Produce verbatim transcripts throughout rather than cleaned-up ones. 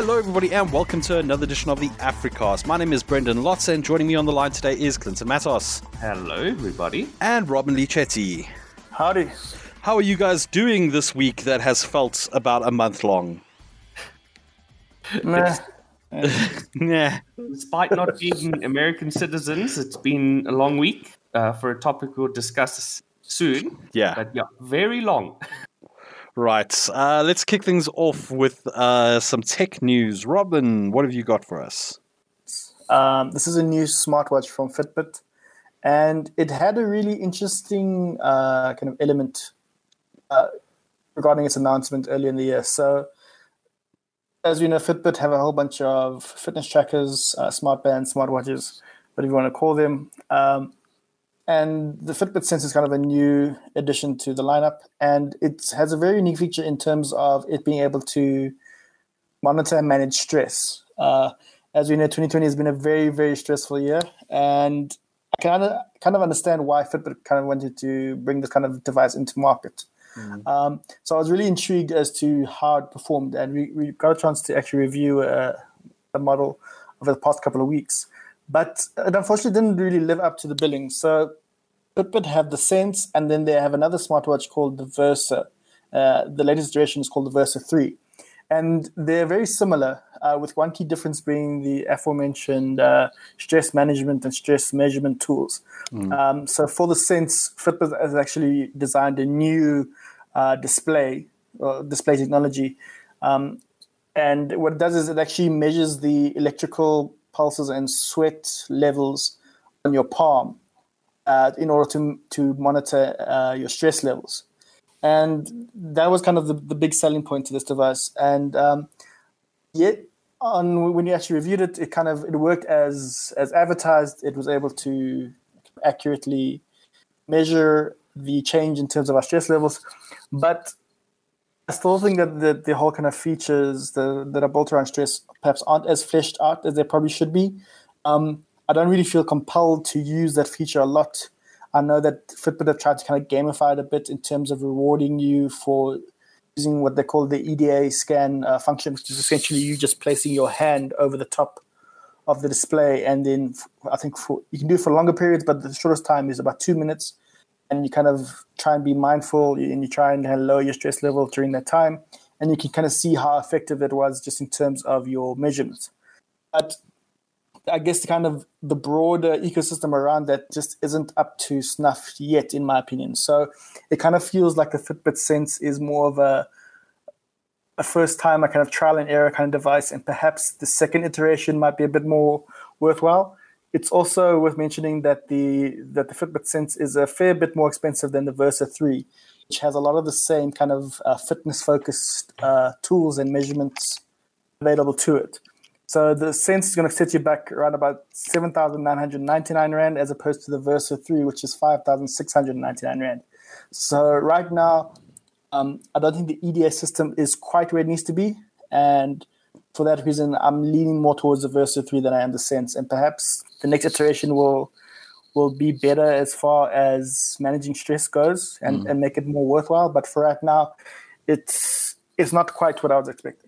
Hello everybody and welcome to another edition of the Africast. My name is Brendan Lotz and joining me on the line today is Clinton Matos. Hello everybody. And Robin Lichetti. Howdy. How are you guys doing this week that has felt about a month long? Nah. Yeah. Despite not being American citizens, it's been a long week uh, for a topic we'll discuss soon. Yeah. But yeah, very long. Right. Uh, let's kick things off with uh, some tech news. Robin, what have you got for us? Um, this is a new smartwatch from Fitbit, and it had a really interesting uh, kind of element uh, regarding its announcement earlier in the year. So, as we know, Fitbit have a whole bunch of fitness trackers, uh, smart bands, smartwatches, whatever you want to call them. Um, And the Fitbit Sense is kind of a new addition to the lineup, and it has a very unique feature in terms of it being able to monitor and manage stress. Uh, as we know, twenty twenty has been a very, very stressful year, and I kind of kind of understand why Fitbit kind of wanted to bring this kind of device into market. Mm. Um, so I was really intrigued as to how it performed, and we, we got a chance to actually review a, a model over the past couple of weeks. But it unfortunately didn't really live up to the billing. So Fitbit have the Sense, and then they have another smartwatch called the Versa. Uh, the latest iteration is called the Versa three. And they're very similar, uh, with one key difference being the aforementioned uh, stress management and stress measurement tools. Mm. Um, so for the Sense, Fitbit has actually designed a new uh, display, uh, display technology. Um, and what it does is it actually measures the electrical pulses and sweat levels on your palm uh, in order to to monitor uh, your stress levels. And that was kind of the, the big selling point to this device. And um, yet, on when you actually reviewed it, it kind of it worked as as advertised. It was able to accurately measure the change in terms of our stress levels. But I still think that the, the whole kind of features the, that are built around stress perhaps aren't as fleshed out as they probably should be. Um, I don't really feel compelled to use that feature a lot. I know that Fitbit have tried to kind of gamify it a bit in terms of rewarding you for using what they call the E D A scan uh, function, which is essentially you just placing your hand over the top of the display. And then I think for, you can do it for longer periods, but the shortest time is about two minutes. And you kind of try and be mindful and you try and lower your stress level during that time. And you can kind of see how effective it was just in terms of your measurements. But I guess the kind of the broader ecosystem around that just isn't up to snuff yet, in my opinion. So it kind of feels like the Fitbit Sense is more of a, a first time, a kind of trial and error kind of device. And perhaps the second iteration might be a bit more worthwhile. It's also worth mentioning that the that the Fitbit Sense is a fair bit more expensive than the Versa three, which has a lot of the same kind of uh, fitness-focused uh, tools and measurements available to it. So the Sense is going to set you back around about seven thousand nine hundred ninety-nine Rand as opposed to the Versa three, which is five thousand six hundred ninety-nine Rand. So right now, um, I don't think the E D A system is quite where it needs to be. And for that reason, I'm leaning more towards the Versa three than I am the Sense. And perhaps the next iteration will will be better as far as managing stress goes and, mm. and make it more worthwhile. But for right now, it's it's not quite what I was expecting.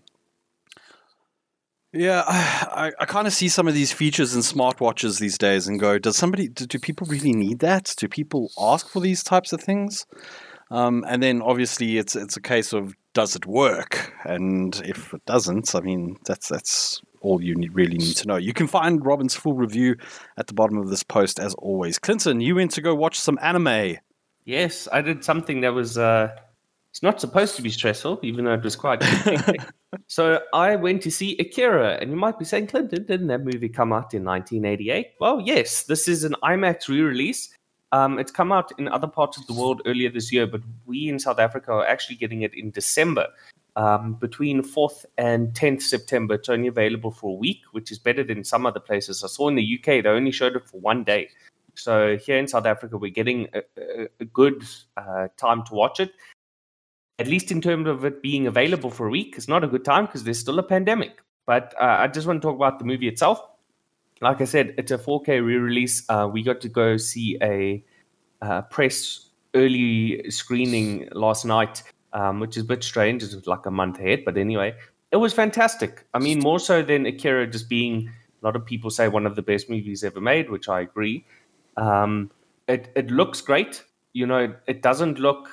Yeah, I, I kind of see some of these features in smartwatches these days and go, does somebody, do, do people really need that? Do people ask for these types of things? Um, and then obviously it's it's a case of, does it work? And if it doesn't, I mean, that's that's all you need, really need to know. You can find Robin's full review at the bottom of this post, as always. Clinton, you went to go watch some anime. Yes, I did something that was uh, it's not supposed to be stressful, even though it was quite So I went to see Akira, and you might be saying, Clinton, didn't that movie come out in nineteen eighty-eight? Well, yes, this is an IMAX re-release. Um, it's come out in other parts of the world earlier this year, but we in South Africa are actually getting it in December. Um, between fourth and tenth September, it's only available for a week, which is better than some other places. I saw in the U K, they only showed it for one day. So here in South Africa, we're getting a, a, a good uh, time to watch it. At least in terms of it being available for a week, it's not a good time because there's still a pandemic. But uh, I just want to talk about the movie itself. Like I said, it's a four K re-release. Uh, we got to go see a uh, press early screening last night, um, which is a bit strange. It was like a month ahead. But anyway, it was fantastic. I mean, more so than Akira just being, a lot of people say, one of the best movies ever made, which I agree. Um, it, it looks great. You know, it, it doesn't look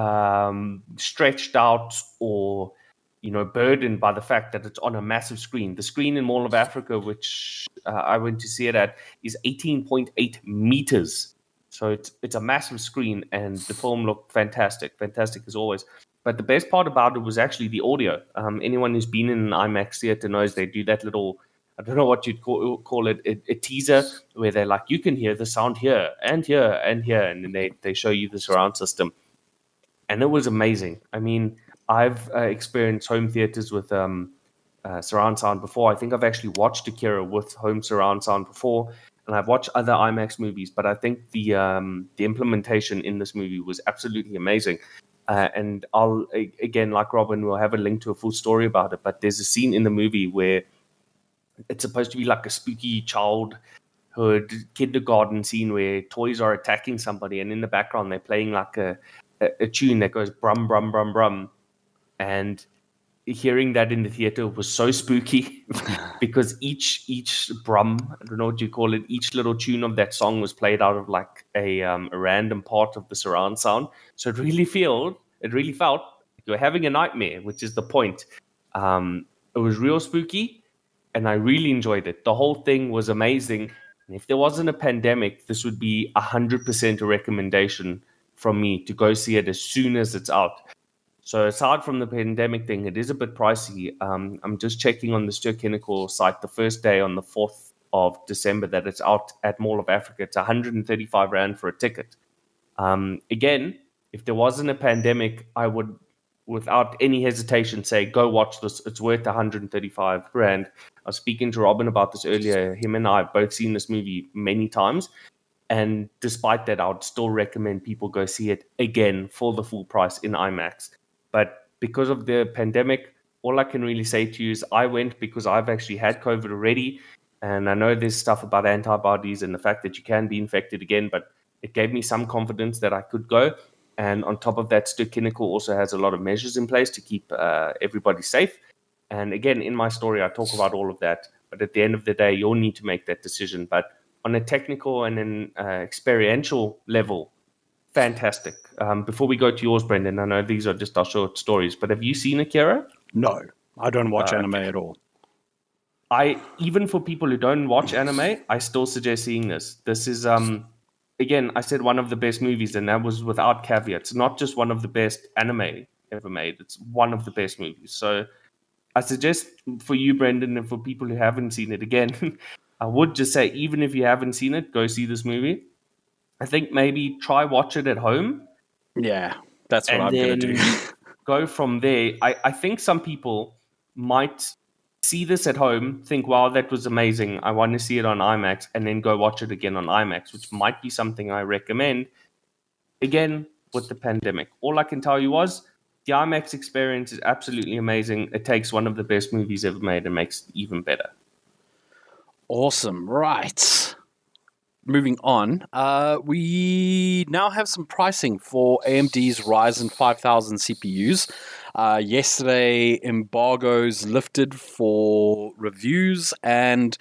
um, stretched out or, you know, burdened by the fact that it's on a massive screen. The screen in Mall of Africa, which uh, I went to see it at, is eighteen point eight meters. So it's, it's a massive screen, and the film looked fantastic, fantastic as always. But the best part about it was actually the audio. Um, anyone who's been in an IMAX theater knows they do that little, I don't know what you'd call, call it, a, a teaser, where they're like, you can hear the sound here and here and here, and then they, they show you the surround system. And it was amazing. I mean, I've uh, experienced home theaters with um, uh, surround sound before. I think I've actually watched Akira with home surround sound before, and I've watched other IMAX movies, but I think the um, the implementation in this movie was absolutely amazing. Uh, and I'll, again, like Robin, we'll have a link to a full story about it, but there's a scene in the movie where it's supposed to be like a spooky childhood kindergarten scene where toys are attacking somebody, and in the background they're playing like a, a, a tune that goes brum, brum, brum, brum. And hearing that in the theater was so spooky because each each brum, I don't know what you call it, each little tune of that song was played out of like a, um, a random part of the surround sound. So it really felt, it really felt like you're having a nightmare, which is the point. Um, it was real spooky, and I really enjoyed it. The whole thing was amazing. And if there wasn't a pandemic, this would be one hundred percent a recommendation from me to go see it as soon as it's out. So aside from the pandemic thing, it is a bit pricey. Um, I'm just checking on the Ster-Kinekor site the first day on the fourth of December that it's out at Mall of Africa. It's one hundred thirty-five rand for a ticket. Um, again, if there wasn't a pandemic, I would, without any hesitation, say, go watch this. It's worth one hundred thirty-five rand. I was speaking to Robin about this earlier. Him and I have both seen this movie many times. And despite that, I would still recommend people go see it again for the full price in IMAX. But because of the pandemic, all I can really say to you is I went because I've actually had COVID already. And I know there's stuff about antibodies and the fact that you can be infected again, but it gave me some confidence that I could go. And on top of that, Ster-Kinekor also has a lot of measures in place to keep uh, everybody safe. And again, in my story, I talk about all of that. But at the end of the day, you'll need to make that decision. But on a technical and an uh, experiential level, fantastic. Um, before we go to yours, Brendan, I know these are just our short stories, but have you seen Akira? No, I don't watch Uh, anime at all. I even for people who don't watch anime, I still suggest seeing this. This is um again, I said one of the best movies, and that was without caveats. Not just one of the best anime ever made. It's one of the best movies. So I suggest for you, Brendan, and for people who haven't seen it, again, I would just say, even if you haven't seen it, go see this movie. I think maybe try watch it at home. Yeah, that's what and I'm going to then do. go from there. I, I think some people might see this at home, think, wow, that was amazing. I want to see it on IMAX, and then go watch it again on IMAX, which might be something I recommend. Again, with the pandemic. All I can tell you was the IMAX experience is absolutely amazing. It takes one of the best movies ever made and makes it even better. Awesome. Right. Moving on, uh, we now have some pricing for A M D's Ryzen five thousand C P Us. Uh, yesterday, embargoes lifted for reviews, and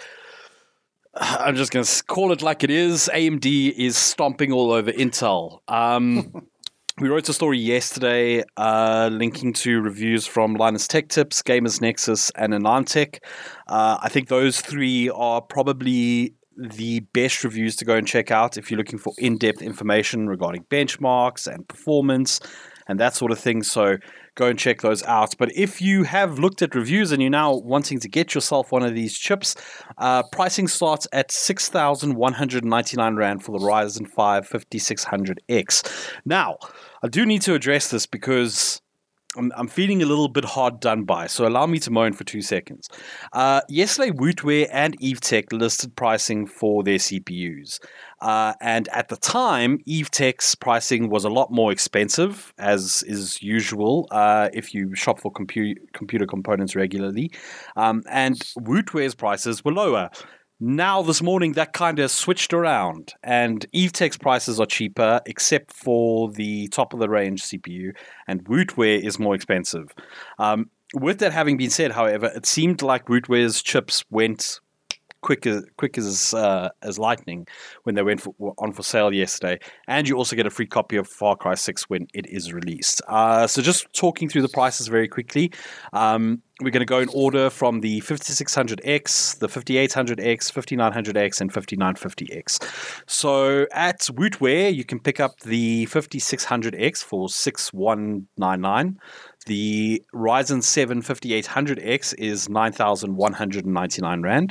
I'm just going to call it like it is. A M D is stomping all over Intel. Um, we wrote a story yesterday uh, linking to reviews from Linus Tech Tips, Gamers Nexus, and Anantech. Uh, I think those three are probably the best reviews to go and check out if you're looking for in-depth information regarding benchmarks and performance and that sort of thing. So go and check those out. But if you have looked at reviews and you're now wanting to get yourself one of these chips, uh, pricing starts at six thousand one hundred ninety-nine rand for the Ryzen five fifty-six hundred X. Now, I do need to address this because I'm, I'm feeling a little bit hard done by, so allow me to moan for two seconds. Uh, yesterday, Wootware and EveTech listed pricing for their C P Us. Uh, and at the time, EveTech's pricing was a lot more expensive, as is usual uh, if you shop for compu- computer components regularly. Um, and Wootware's prices were lower. Now, this morning, that kind of switched around, and EveTech's prices are cheaper, except for the top-of-the-range C P U, and Wootware is more expensive. Um, with that having been said, however, it seemed like Rootware's chips went quick as quick as uh, as lightning when they went for, on for sale yesterday, and you also get a free copy of Far Cry six when it is released. Uh, so just talking through the prices very quickly, um, we're going to go in order from the fifty-six hundred X, the fifty-eight hundred X, fifty-nine hundred X, and fifty-nine fifty X. So at Rootware, you can pick up the fifty-six hundred X for six thousand one hundred ninety-nine. The Ryzen seven fifty-eight hundred X is nine thousand one hundred ninety-nine Rand.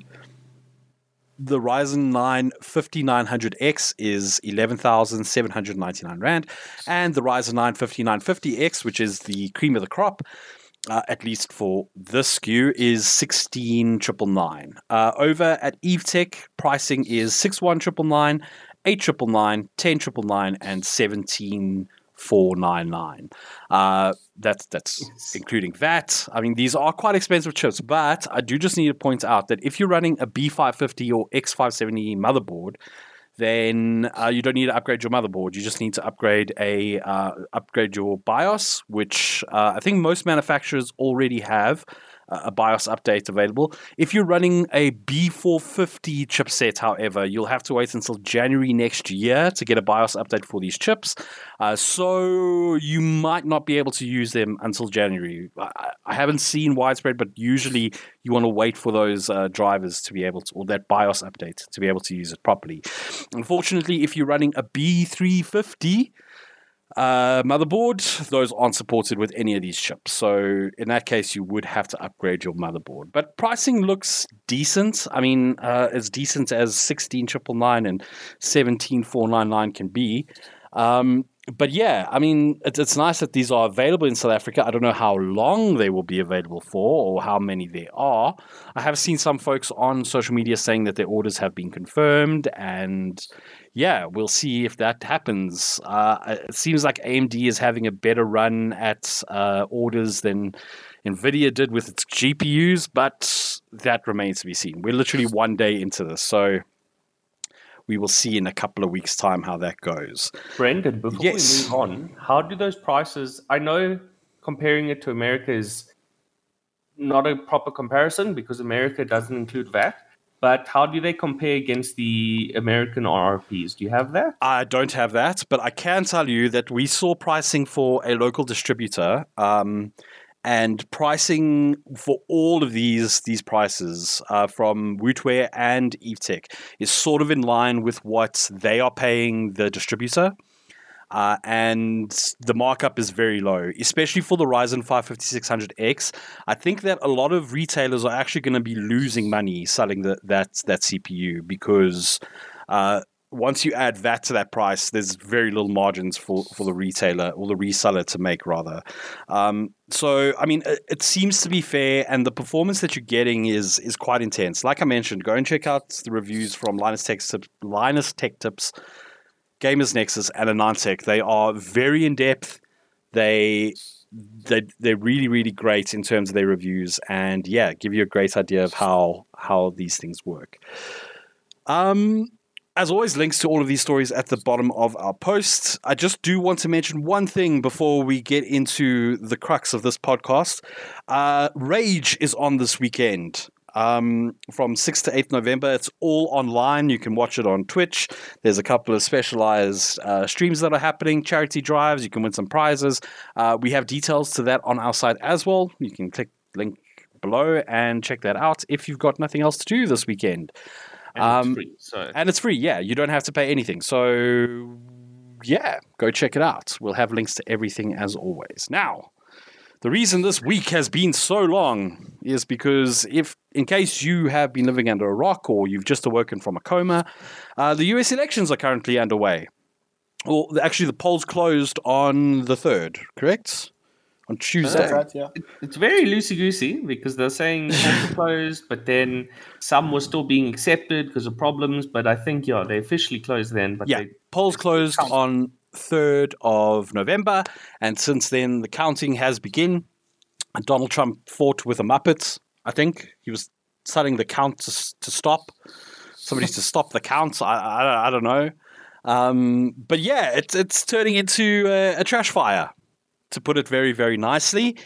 The Ryzen nine fifty-nine hundred X is eleven thousand seven hundred ninety-nine Rand. And the Ryzen nine fifty-nine fifty X, which is the cream of the crop, uh, at least for this S K U, is sixteen thousand nine hundred ninety-nine. Uh, over at EveTech, pricing is six thousand one hundred ninety-nine, eight thousand nine hundred ninety-nine, ten thousand nine hundred ninety-nine, and seventeen thousand four hundred ninety-nine. Uh, that's that's including V A T. I mean, these are quite expensive chips, but I do just need to point out that if you're running a B five fifty or X five seventy motherboard, then uh, you don't need to upgrade your motherboard. You just need to upgrade a uh, upgrade your BIOS, which uh, I think most manufacturers already have a BIOS update available. If you're running a B four fifty chipset, however, you'll have to wait until January next year to get a BIOS update for these chips. Uh, so you might not be able to use them until January. I, I haven't seen widespread, but usually you want to wait for those uh, drivers to be able to, or that BIOS update to be able to use it properly. Unfortunately, if you're running a B three fifty Uh, motherboard, those aren't supported with any of these chips. So in that case, you would have to upgrade your motherboard. But pricing looks decent. I mean, uh, as decent as sixteen thousand nine hundred ninety-nine and seventeen thousand four hundred ninety-nine can be. Um, but yeah, I mean, it's, it's nice that these are available in South Africa. I don't know how long they will be available for or how many there are. I have seen some folks on social media saying that their orders have been confirmed, and yeah, we'll see if that happens. Uh, it seems like A M D is having a better run at uh, orders than NVIDIA did with its G P Us, but that remains to be seen. We're literally one day into this, so we will see in a couple of weeks' time how that goes. Brendan, before yes. we move on, how do those prices... I know comparing it to America is not a proper comparison because America doesn't include V A T. But how do they compare against the American R R Ps? Do you have that? I don't have that, but I can tell you that we saw pricing for a local distributor, um, and pricing for all of these these prices uh, from Rootware and EveTech is sort of in line with what they are paying the distributor. Uh, and the markup is very low, especially for the Ryzen five fifty-six hundred X. I think that a lot of retailers are actually going to be losing money selling the, that that C P U because uh, once you add V A T to that price, there's very little margins for, for the retailer or the reseller to make, rather. Um, so, I mean, it, it seems to be fair, and the performance that you're getting is is quite intense. Like I mentioned, go and check out the reviews from Linus Tech Tips, Linus Tech Tips, Gamers Nexus, and AnandTech. They are very in depth. They they they're really really great in terms of their reviews, and yeah, give you a great idea of how how these things work. Um, as always, links to all of these stories at the bottom of our posts. I just do want to mention one thing before we get into the crux of this podcast. Uh, Rage is on this weekend. Um, from sixth to eighth November. It's all online. You can watch it on Twitch. There's a couple of specialized uh, streams that are happening, charity drives. You can win some prizes. Uh, we have details to that on our site as well. You can click link below and check that out if you've got nothing else to do this weekend. And um, it's free. So. And it's free, yeah. You don't have to pay anything. So, yeah, go check it out. We'll have links to everything as always. Now, the reason this week has been so long is because if, in case you have been living under a rock or you've just awoken from a coma, uh, the U S elections are currently underway. Well, actually, the polls closed on the third, correct? On Tuesday. That's right, yeah. It, it's very loosey-goosey because they're saying polls are closed, but then some were still being accepted because of problems. But I think, yeah, they officially closed then. But yeah, they, polls closed on third of November, and since then the counting has begun. Donald Trump fought with a Muppet. I think he was telling the count to to stop. Somebody to stop the count. I I, I don't know. Um, but yeah, it's it's turning into a, a trash fire, to put it very very nicely.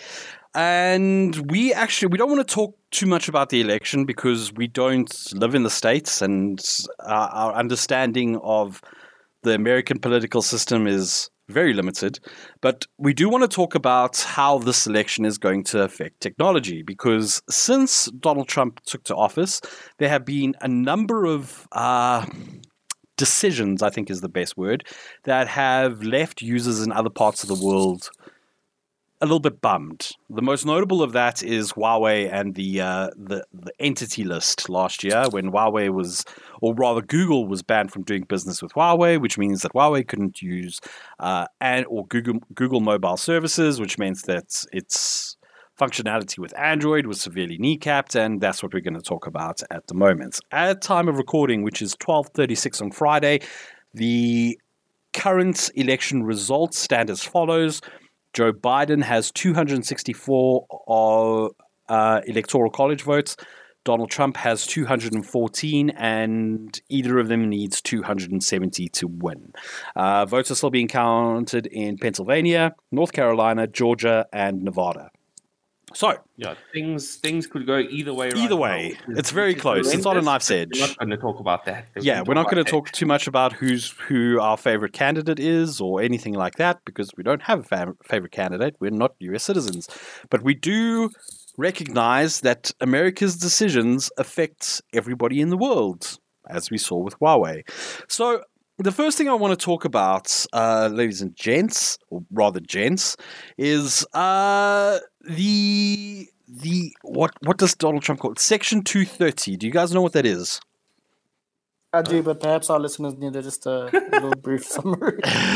And we actually, we don't want to talk too much about the election because we don't live in the States, and uh, our understanding of the American political system is very limited. But we do want to talk about how this election is going to affect technology, because since Donald Trump took to office, there have been a number of uh, decisions, I think is the best word, that have left users in other parts of the world a little bit bummed. The most notable of that is Huawei and the uh, the the entity list last year, when Huawei was, or rather Google was banned from doing business with Huawei, which means that Huawei couldn't use uh, and or Google Google mobile services, which means that its functionality with Android was severely kneecapped, and that's what we're going to talk about at the moment. At time of recording, which is twelve thirty-six on Friday, the current election results stand as follows. Joe Biden has two hundred sixty-four uh, electoral college votes. Donald Trump has two hundred fourteen, and either of them needs two hundred seventy to win. Uh, votes are still being counted in Pennsylvania, North Carolina, Georgia, and Nevada. So, yeah, things things could go either way. Either right way, now. it's very It's close. It's not a knife's edge. We're not going to talk about that. Yeah, we're not going to talk too much about who's who our favorite candidate is or anything like that, because we don't have a fav- favorite candidate. We're not U S citizens, but we do recognize that America's decisions affect everybody in the world, as we saw with Huawei. So the first thing I want to talk about, uh, ladies and gents, or rather gents, is uh, the the what what does Donald Trump call it? Section two thirty. Do you guys know what that is? I do, but perhaps our listeners need just a little brief summary.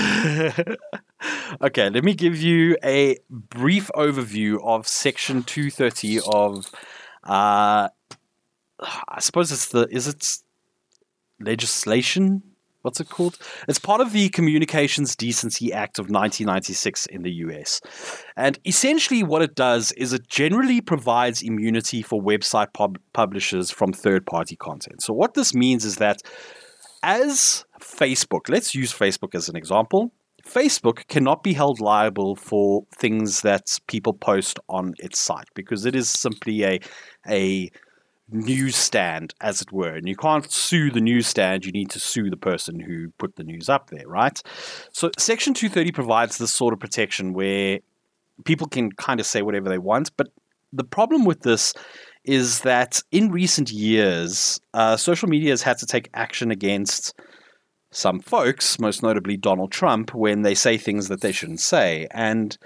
Okay, let me give you a brief overview of Section two thirty of, uh, I suppose it's the, is it legislation? What's it called? It's part of the Communications Decency Act of nineteen ninety-six in the U S. And essentially what it does is it generally provides immunity for website pub- publishers from third-party content. So what this means is that as Facebook, let's use Facebook as an example, Facebook cannot be held liable for things that people post on its site because it is simply a a newsstand, as it were, and you can't sue the newsstand. You need to sue the person who put the news up there, right? So Section two thirty provides this sort of protection where people can kind of say whatever they want, but the problem with this is that in recent years, uh, social media has had to take action against some folks, most notably Donald Trump, when they say things that they shouldn't say. And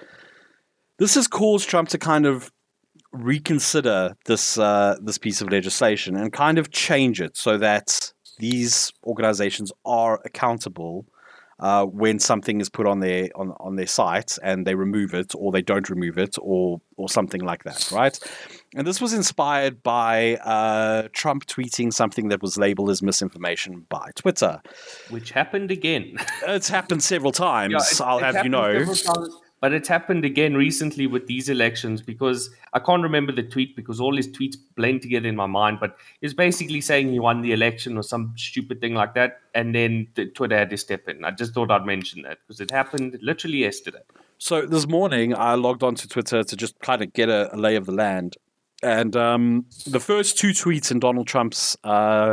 this has caused Trump to kind of reconsider this uh, this piece of legislation and kind of change it so that these organizations are accountable uh, when something is put on their on, on their site and they remove it or they don't remove it or or something like that, right? And this was inspired by uh, Trump tweeting something that was labeled as misinformation by Twitter. Which happened again. It's happened several times, Yeah, it- I'll it have you know. happened several times, But it's happened again recently with these elections because I can't remember the tweet because all his tweets blend together in my mind. But he's basically saying he won the election or some stupid thing like that. And then the Twitter had to step in. I just thought I'd mention that because it happened literally yesterday. So this morning, I logged onto Twitter to just kind of get a, a lay of the land. And um, the first two tweets in Donald Trump's uh,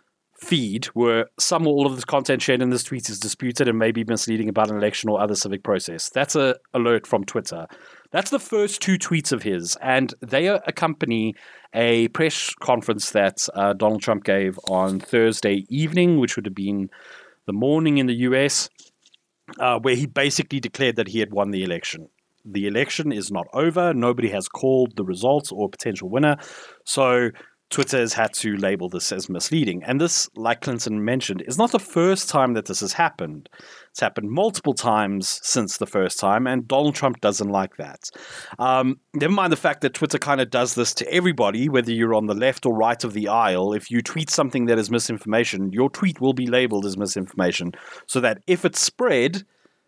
feed were some or all of the content shared in this tweet is disputed and may be misleading about an election or other civic process. That's a alert from Twitter. That's the first two tweets of his, and they accompany a press conference that uh, Donald Trump gave on Thursday evening, which would have been the morning in the U S, uh, where he basically declared that he had won the election. The election is not over. Nobody has called the results or potential winner. So Twitter has had to label this as misleading. And this, like Clinton mentioned, is not the first time that this has happened. It's happened multiple times since the first time, and Donald Trump doesn't like that. Um, never mind the fact that Twitter kind of does this to everybody, whether you're on the left or right of the aisle. If you tweet something that is misinformation, your tweet will be labeled as misinformation, so that if it's spread,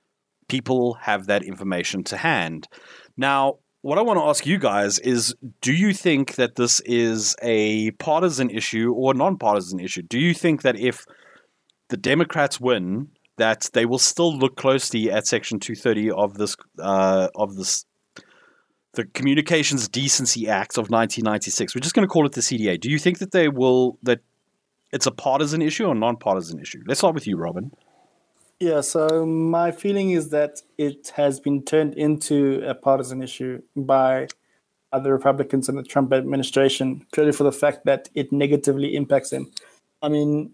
people have that information to hand. Now, what I want to ask you guys is, do you think that this is a partisan issue or a non-partisan issue? Do you think that if the Democrats win, that they will still look closely at Section two thirty of this uh, of this the Communications Decency Act of nineteen ninety-six. We're just going to call it the C D A. Do you think that they will that it's a partisan issue or non-partisan issue? Let's start with you, Robin. Yeah, so my feeling is that it has been turned into a partisan issue by the Republicans and the Trump administration, purely for the fact that it negatively impacts them. I mean,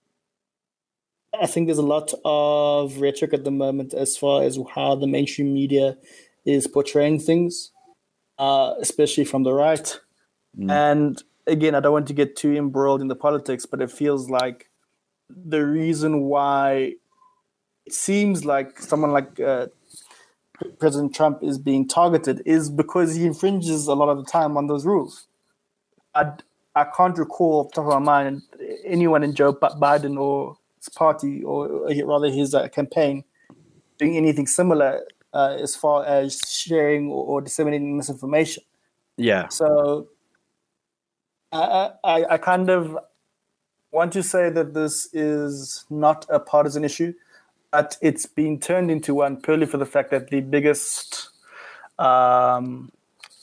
I think there's a lot of rhetoric at the moment as far as how the mainstream media is portraying things, uh, especially from the right. Mm. And again, I don't want to get too embroiled in the politics, but it feels like the reason why it seems like someone like uh, President Trump is being targeted is because he infringes a lot of the time on those rules. I, I can't recall off the top of my mind anyone in Joe Biden or his party, or rather his uh, campaign, doing anything similar uh, as far as sharing or, or disseminating misinformation. Yeah. So I, I, I kind of want to say that this is not a partisan issue, but it's been turned into one purely for the fact that the biggest um,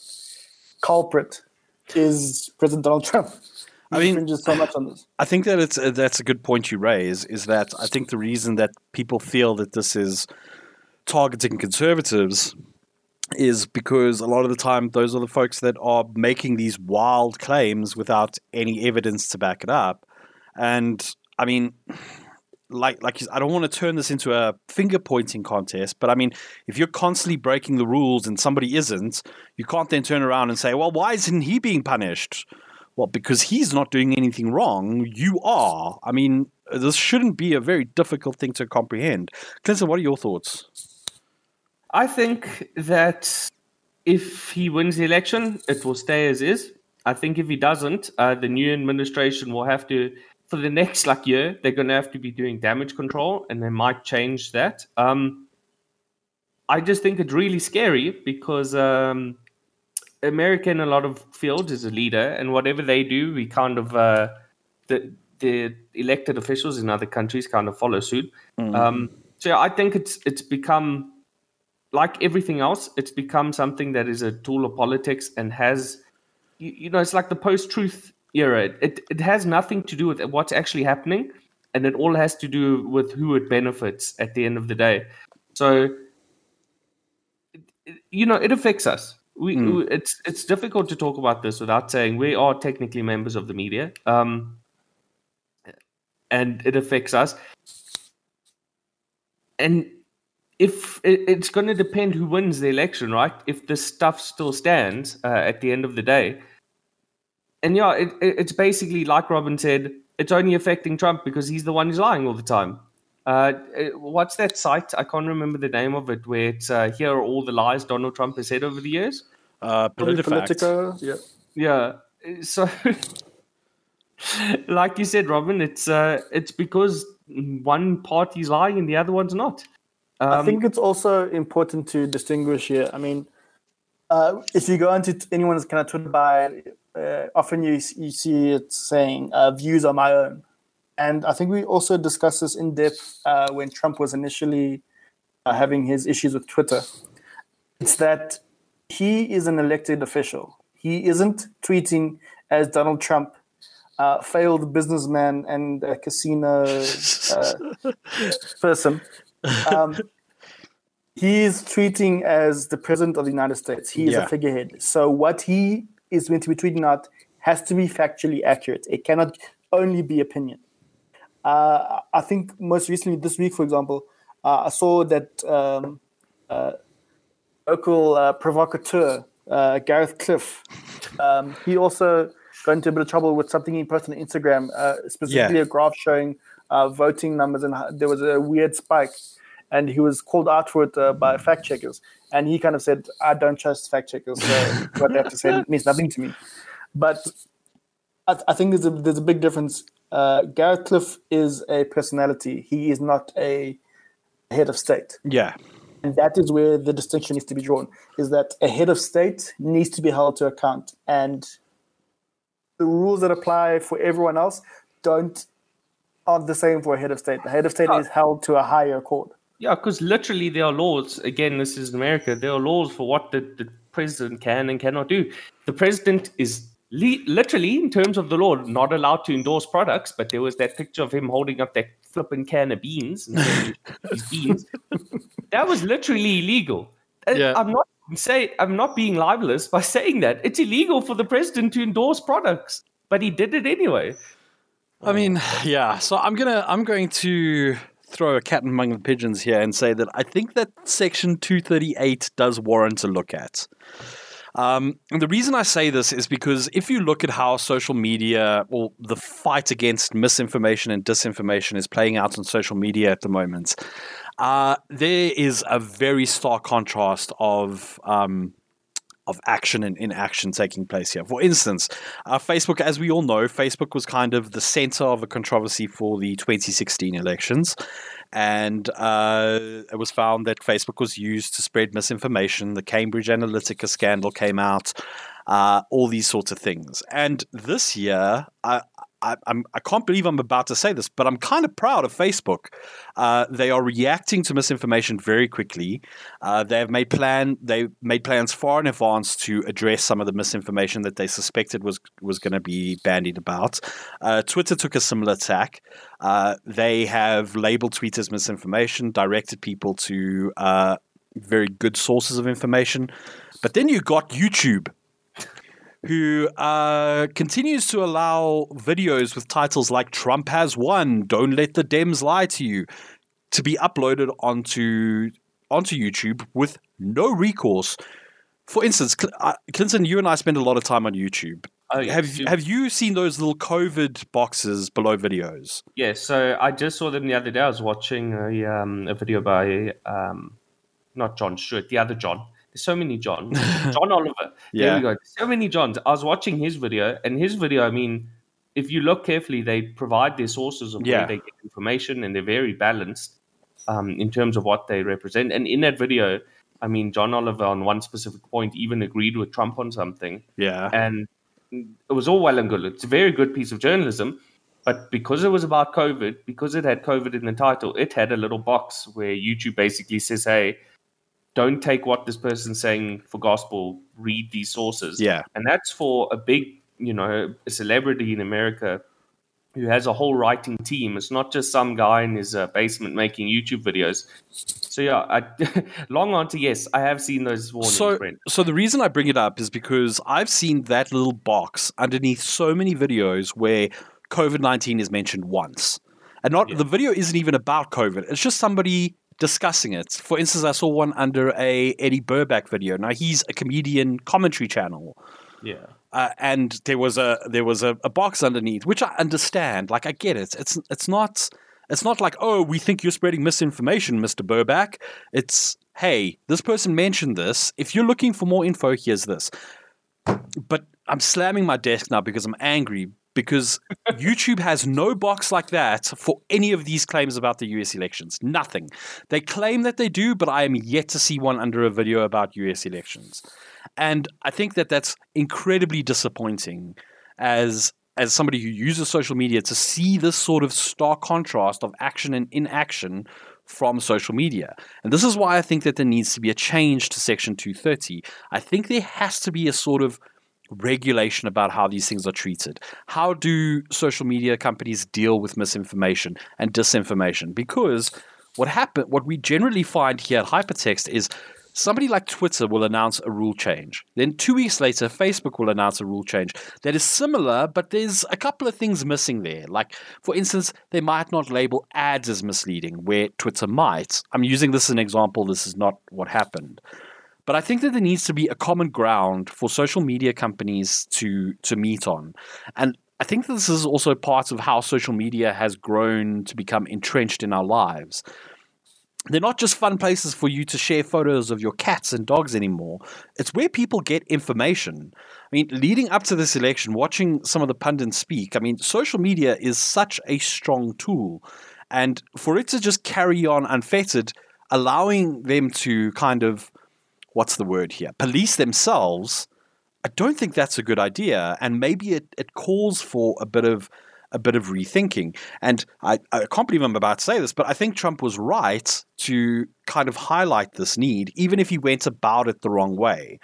culprit is President Donald Trump. He I mean, infringes so much on this. I think that it's uh, that's a good point you raise. Is that I think the reason that people feel that this is targeting conservatives is because a lot of the time those are the folks that are making these wild claims without any evidence to back it up. And I mean, like like I don't want to turn this into a finger pointing contest, but I mean, if you're constantly breaking the rules and somebody isn't, you can't then turn around and say, well, why isn't he being punished? Well, because he's not doing anything wrong, you are. I mean, this shouldn't be a very difficult thing to comprehend. Clinton, what are your thoughts? I think that if he wins the election, it will stay as is. I think if he doesn't, uh, the new administration will have to, for the next like year, they're going to have to be doing damage control, and they might change that. Um, I just think it's really scary because um, America in a lot of fields is a leader, and whatever they do, we kind of uh, the the elected officials in other countries kind of follow suit. Mm-hmm. Um, so I think it's it's become, like everything else, it's become something that is a tool of politics and has, you, you know, it's like the post-truth era. It, it it has nothing to do with what's actually happening, and it all has to do with who it benefits at the end of the day. So, it, it, you know, it affects us. We, mm. It's it's difficult to talk about this without saying we are technically members of the media, um, and it affects us. And if it, it's going to depend who wins the election, right? If this stuff still stands uh, at the end of the day, and yeah, it, it, it's basically like Robin said, it's only affecting Trump because he's the one who's lying all the time. Uh, what's that site? I can't remember the name of it, where it's uh, here are all the lies Donald Trump has said over the years. Uh, Politico, yeah. Yeah. So, like you said, Robin, it's uh, it's because one party's lying and the other one's not. Um, I think it's also important to distinguish here. I mean, uh, if you go into t- anyone's kind of Twitter bio, uh, often you you see it saying uh, "views are my own." And I think we also discussed this in depth uh, when Trump was initially uh, having his issues with Twitter. It's that he is an elected official. He isn't tweeting as Donald Trump, uh, failed businessman and a casino uh, person. Um, he is tweeting as the president of the United States. He is yeah. a figurehead. So what he is meant to be tweeting out has to be factually accurate. It cannot only be opinion. Uh, I think most recently this week, for example, uh, I saw that um, uh, local uh, provocateur, uh, Gareth Cliff, um, he also got into a bit of trouble with something he posted on Instagram, uh, specifically yeah. a graph showing uh, voting numbers, and there was a weird spike, and he was called out for it uh, by fact checkers. And he kind of said, I don't trust fact checkers, so what they have to say means nothing to me. But I, th- I think there's a, there's a big difference. Uh, Gareth Cliff is a personality. He is not a head of state. Yeah. And that is where the distinction needs to be drawn, is that a head of state needs to be held to account. And the rules that apply for everyone else don't aren't the same for a head of state. The head of state oh. is held to a higher court. Yeah, because literally there are laws. Again, this is America. There are laws for what the, the president can and cannot do. The president is le- literally, in terms of the law, not allowed to endorse products, but there was that picture of him holding up that flipping can of beans and saying these beans. That was literally illegal. Yeah. I'm not say I'm not being libelous by saying that. It's illegal for the president to endorse products, but he did it anyway. I mean, yeah. So I'm gonna I'm going to throw a cat among the pigeons here and say that I think that Section two thirty-eight does warrant a look at. Um, and the reason I say this is because if you look at how social media or the fight against misinformation and disinformation is playing out on social media at the moment, uh, there is a very stark contrast of um, of action and inaction taking place here. For instance, uh, Facebook, as we all know, Facebook was kind of the center of a controversy for the twenty sixteen elections. And uh, it was found that Facebook was used to spread misinformation. The Cambridge Analytica scandal came out, uh, all these sorts of things. And this year, I, I, I'm, I can't believe I'm about to say this, but I'm kind of proud of Facebook. Uh, they are reacting to misinformation very quickly. Uh, they have made plan. They made plans far in advance to address some of the misinformation that they suspected was was going to be bandied about. Uh, Twitter took a similar tack. Uh, they have labeled tweets as misinformation, directed people to uh, very good sources of information. But then you got YouTube, who uh, continues to allow videos with titles like Trump has won, don't let the Dems lie to you, to be uploaded onto onto YouTube with no recourse. For instance, Cl- uh, Clinton, you and I spend a lot of time on YouTube. Oh, yeah. Have have you seen those little COVID boxes below videos? Yeah, so I just saw them the other day. I was watching a, um, a video by, um, not John Stewart, the other John. There's so many Johns. John Oliver. Yeah. There we go. So many Johns. I was watching his video, and his video, I mean, if you look carefully, they provide their sources of Yeah. where they get information, and they're very balanced um, in terms of what they represent. And in that video, I mean, John Oliver on one specific point even agreed with Trump on something. Yeah. And it was all well and good. It's a very good piece of journalism. But because it was about COVID, because it had COVID in the title, it had a little box where YouTube basically says, hey, don't take what this person's saying for gospel, read these sources. Yeah. And that's for a big, you know, a celebrity in America who has a whole writing team. It's not just some guy in his uh, basement making YouTube videos. So, yeah, I, long answer, yes, I have seen those warnings, So, Brent. so the reason I bring it up is because I've seen that little box underneath so many videos where COVID nineteen is mentioned once. And not Yeah. the video isn't even about COVID. It's just somebody discussing it. For instance, I saw one under a Eddie Burback video. Now, he's a comedian commentary channel. Yeah. Uh, and there was a there was a, a box underneath, which I understand. Like, I get it. It's it's not it's not like, oh, we think you're spreading misinformation, Mister Burback. It's, hey, this person mentioned this. If you're looking for more info, here's this. But I'm slamming my desk now because I'm angry because YouTube has no box like that for any of these claims about the U S elections. Nothing. They claim that they do, but I am yet to see one under a video about U S elections. And I think that that's incredibly disappointing as as somebody who uses social media to see this sort of stark contrast of action and inaction from social media. And this is why I think that there needs to be a change to Section two thirty. I think there has to be a sort of regulation about how these things are treated. How do social media companies deal with misinformation and disinformation? Because what happen, what we generally find here at Hypertext is somebody like Twitter will announce a rule change. Then two weeks later, Facebook will announce a rule change that is similar, but there's a couple of things missing there. Like, for instance, they might not label ads as misleading, where Twitter might. I'm using this as an example. This is not what happened. But I think that there needs to be a common ground for social media companies to, to meet on. And I think this is also part of how social media has grown to become entrenched in our lives. They're not just fun places for you to share photos of your cats and dogs anymore. It's where people get information. I mean, leading up to this election, watching some of the pundits speak, I mean, social media is such a strong tool. And for it to just carry on unfettered, allowing them to kind of, what's the word here, police themselves, I don't think that's a good idea. And maybe it, it calls for a bit of a bit of rethinking. And I, I can't believe I'm about to say this, but I think Trump was right to kind of highlight this need, even if he went about it the wrong way.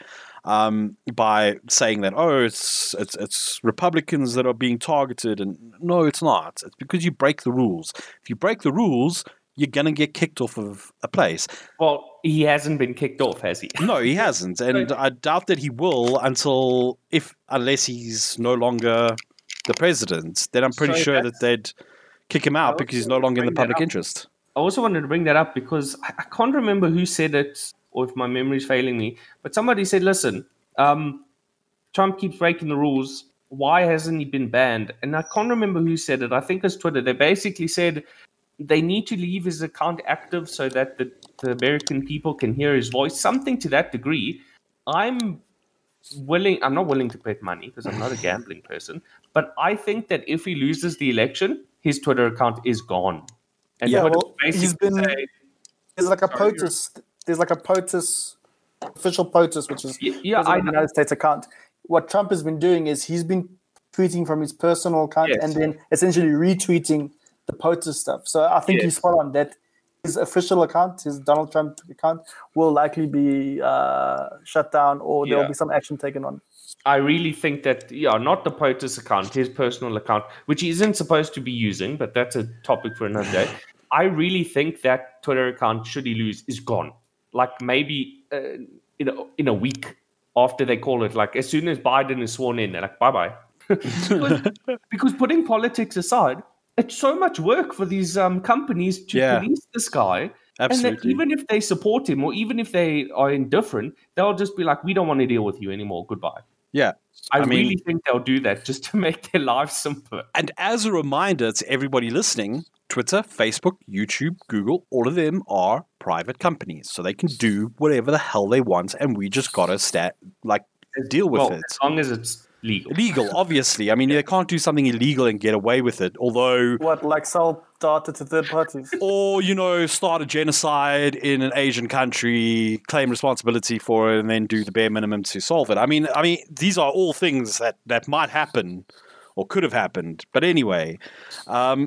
um, by saying that, oh, it's, it's it's Republicans that are being targeted. And no, it's not. It's because you break the rules. If you break the rules, you're going to get kicked off of a place. Well, he hasn't been kicked off, has he? No, he hasn't. And I doubt that he will until, if unless he's no longer the president, then I'm pretty So sure that that's- they'd kick him out I because he's also no longer in the bring that public up. interest. I also wanted to bring that up because I, I can't remember who said it or if my memory's failing me, but somebody said, listen, um, Trump keeps breaking the rules. Why hasn't he been banned? And I can't remember who said it. I think it's Twitter. They basically said they need to leave his account active so that the, the American people can hear his voice, something to that degree. I'm willing, I'm not willing to bet money because I'm not a gambling person, but I think that if he loses the election, his Twitter account is gone. And Yeah, Twitter well, he's basically been- say, There's like a Sorry, you're- POTUS. There's like a POTUS, official POTUS, which is Y- yeah, President I of the United States account. What Trump has been doing is he's been tweeting from his personal account Yes. and then essentially retweeting the POTUS stuff. So I think Yes. he's spot on that. His official account, his Donald Trump account, will likely be uh, shut down, or there will Yeah. be some action taken on. I really think that, yeah, not the POTUS account, his personal account, which he isn't supposed to be using, but that's a topic for another day. I really think that Twitter account, should he lose, is gone. Like maybe uh, in, a, in a week after they call it, like as soon as Biden is sworn in, they're like, bye-bye. because, because putting politics aside, it's so much work for these um, companies to Yeah. police this guy. And that Absolutely. even if they support him or even if they are indifferent, they'll just be like, we don't want to deal with you anymore. Goodbye. Yeah. I, I mean- really think they'll do that just to make their lives simpler. And as a reminder to everybody listening, Twitter, Facebook, YouTube, Google, all of them are private companies. So they can do whatever the hell they want, and we just got to stat like deal with Well, it. as long as it's legal. Illegal, obviously. I mean, they can't do something illegal and get away with it. Although, What, like sell data to third parties? or, you know, start a genocide in an Asian country, claim responsibility for it, and then do the bare minimum to solve it. I mean, I mean, these are all things that, that might happen or could have happened. But anyway, um,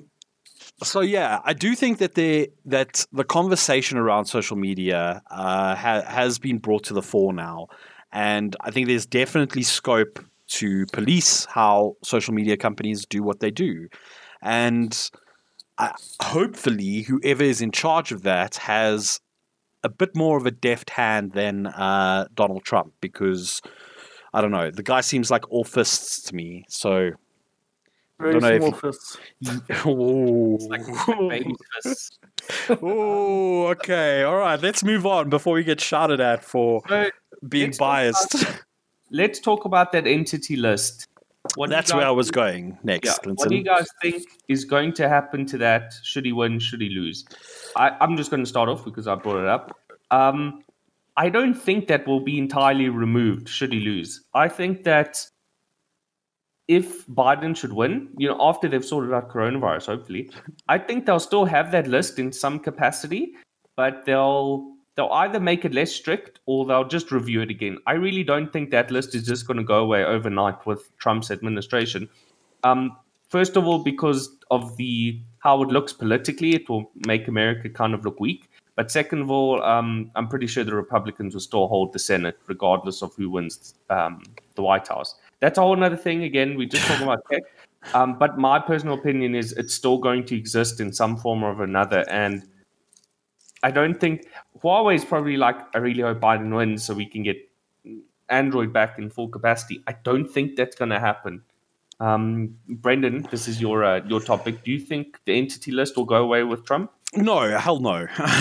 so yeah, I do think that the that the conversation around social media uh, ha- has been brought to the fore now, and I think there's definitely scope to police how social media companies do what they do, and I, hopefully, whoever is in charge of that has a bit more of a deft hand than uh, Donald Trump, because I don't know, the guy seems like all fists to me. So. Very Don't know if small you- fists. Oh. Like baby fists. Oh, okay. All right. Let's move on before we get shouted at for So being let's talk biased. let's talk about that entity list. What do you That's guys where I was think- going next, Yeah. Clinton. What do you guys think is going to happen to that? Should he win? Should he lose? I, I'm just going to start off because I brought it up. Um, I don't think that will be entirely removed should he lose. I think that if Biden should win, you know, after they've sorted out coronavirus, hopefully, I think they'll still have that list in some capacity, but they'll they'll either make it less strict or they'll just review it again. I really don't think that list is just going to go away overnight with Trump's administration. Um, first of all, because of the how it looks politically, it will make America kind of look weak. But second of all, um, I'm pretty sure the Republicans will still hold the Senate regardless of who wins um, the White House. That's a whole other thing. Again, we're just talking about tech. Um, but my personal opinion is it's still going to exist in some form or another. And I don't think Huawei is probably like, I really hope Biden wins so we can get Android back in full capacity. I don't think that's going to happen. Um, Brendan, this is your uh, your topic. Do you think the entity list will go away with Trump? No, hell no.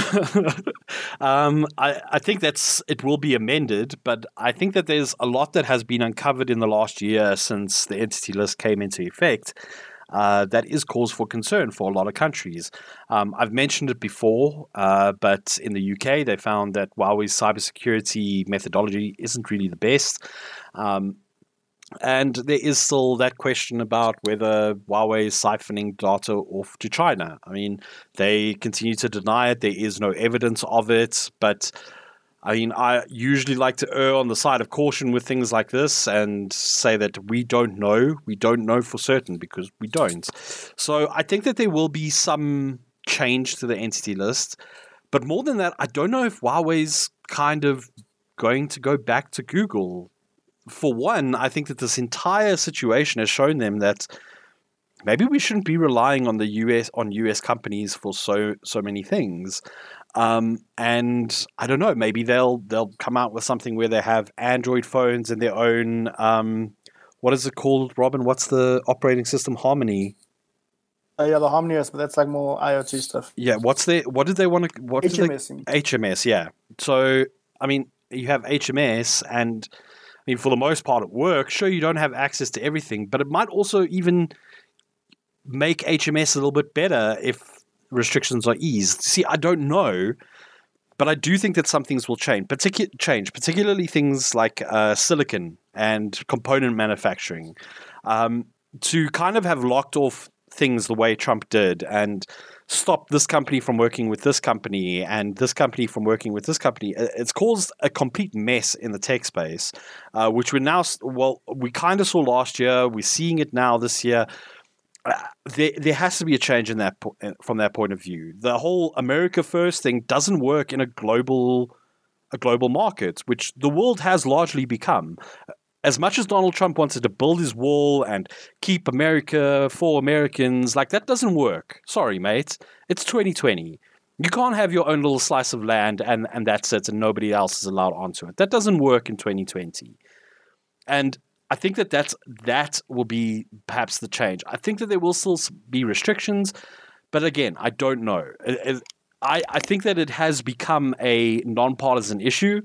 um, I, I think that's it will be amended, but I think that there's a lot that has been uncovered in the last year since the entity list came into effect. Uh, that is cause for concern for a lot of countries. Um, I've mentioned it before, uh, but in the U K, they found that Huawei's cybersecurity methodology isn't really the best. Um, and there is still that question about whether Huawei is siphoning data off to China. I mean, they continue to deny it. There is no evidence of it, but I mean, I usually like to err on the side of caution with things like this and say that we don't know. We don't know for certain because we don't. So I think that there will be some change to the entity list. But more than that, I don't know if Huawei's kind of going to go back to Google. For one, I think that this entire situation has shown them that maybe we shouldn't be relying on the U S on U S companies for so so many things. Um, and I don't know, maybe they'll they'll come out with something where they have Android phones and their own um, what is it called, Robin? What's the operating system? Harmony. Uh, yeah, the Harmony O S, but that's like more IoT stuff. Yeah, what's the what did they want to what H M S. Did they, H M S, yeah. So I mean, you have H M S, and I mean, for the most part, it works. Sure, you don't have access to everything, but it might also even make H M S a little bit better if restrictions are eased. See, I don't know, but I do think that some things will change, particu- change, particularly things like uh, silicon and component manufacturing, um, to kind of have locked off things the way Trump did and stop this company from working with this company and this company from working with this company. It's caused a complete mess in the tech space, uh, which we're now, well, we kind of saw last year. We're seeing it now this year. Uh, there, there has to be a change in that po- from that point of view. The whole America First thing doesn't work in a global, a global market, which the world has largely become. As much as Donald Trump wanted to build his wall and keep America for Americans, like that doesn't work. Sorry, mate. It's twenty twenty. You can't have your own little slice of land and, and that's it, and nobody else is allowed onto it. That doesn't work in twenty twenty. And I think that that's, that will be perhaps the change. I think that there will still be restrictions, but again, I don't know. It, it, I, I think that it has become a nonpartisan issue.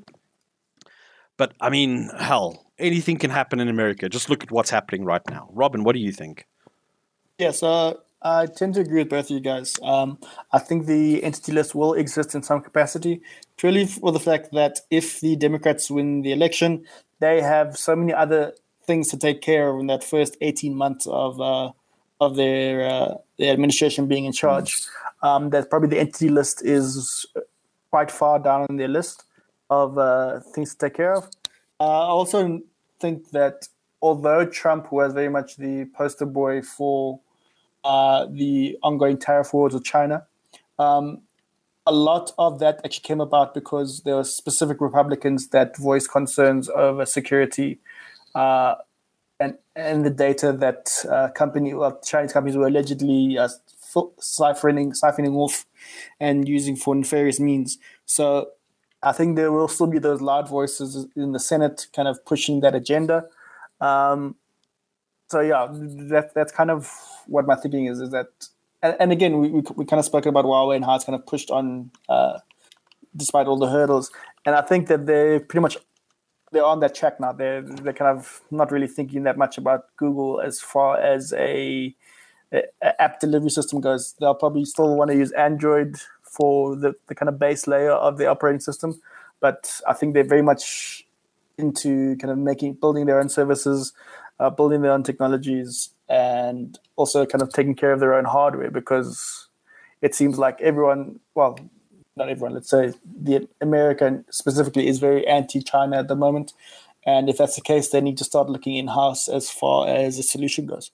But, I mean, hell, anything can happen in America. Just look at what's happening right now. Robin, what do you think? Yes, uh, I tend to agree with both of you guys. Um, I think the entity list will exist in some capacity, purely for the fact that if the Democrats win the election, they have so many other things to take care of in that first eighteen months of uh, of their, uh, their administration being in charge. Um, that probably the entity list is quite far down on their list of uh, things to take care of. Uh, I also think that although Trump was very much the poster boy for uh, the ongoing tariff wars with China, um, a lot of that actually came about because there were specific Republicans that voiced concerns over security uh, and and the data that uh, company, well, Chinese companies were allegedly uh, siphoning, siphoning off and using for nefarious means. So I think there will still be those loud voices in the Senate kind of pushing that agenda. Um, so, yeah, that, that's kind of what my thinking is, is that, and, and again, we, we we kind of spoke about Huawei and how it's kind of pushed on uh, despite all the hurdles. And I think that they're pretty much, they're on that track now. They're, they're kind of not really thinking that much about Google as far as a, a app delivery system goes. They'll probably still want to use Android for the, the kind of base layer of the operating system. But I think they're very much into kind of making, building their own services, uh, building their own technologies, and also kind of taking care of their own hardware, because it seems like everyone, well, not everyone, let's say the American specifically is very anti-China at the moment. And if that's the case, they need to start looking in-house as far as the solution goes.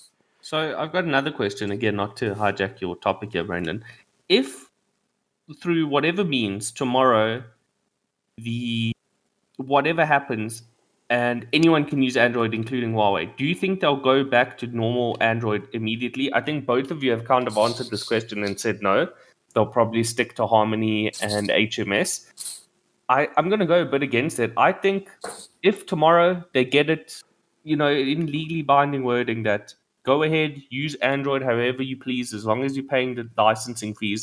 So I've got another question, again, not to hijack your topic here, Brendan. If through whatever means tomorrow, the whatever happens, and anyone can use Android, including Huawei, do you think they'll go back to normal Android immediately? I think both of you have kind of answered this question and said no. They'll probably stick to Harmony and H M S. I, I'm going to go a bit against it. I think if tomorrow they get it, you know, in legally binding wording that go ahead, use Android however you please, as long as you're paying the licensing fees,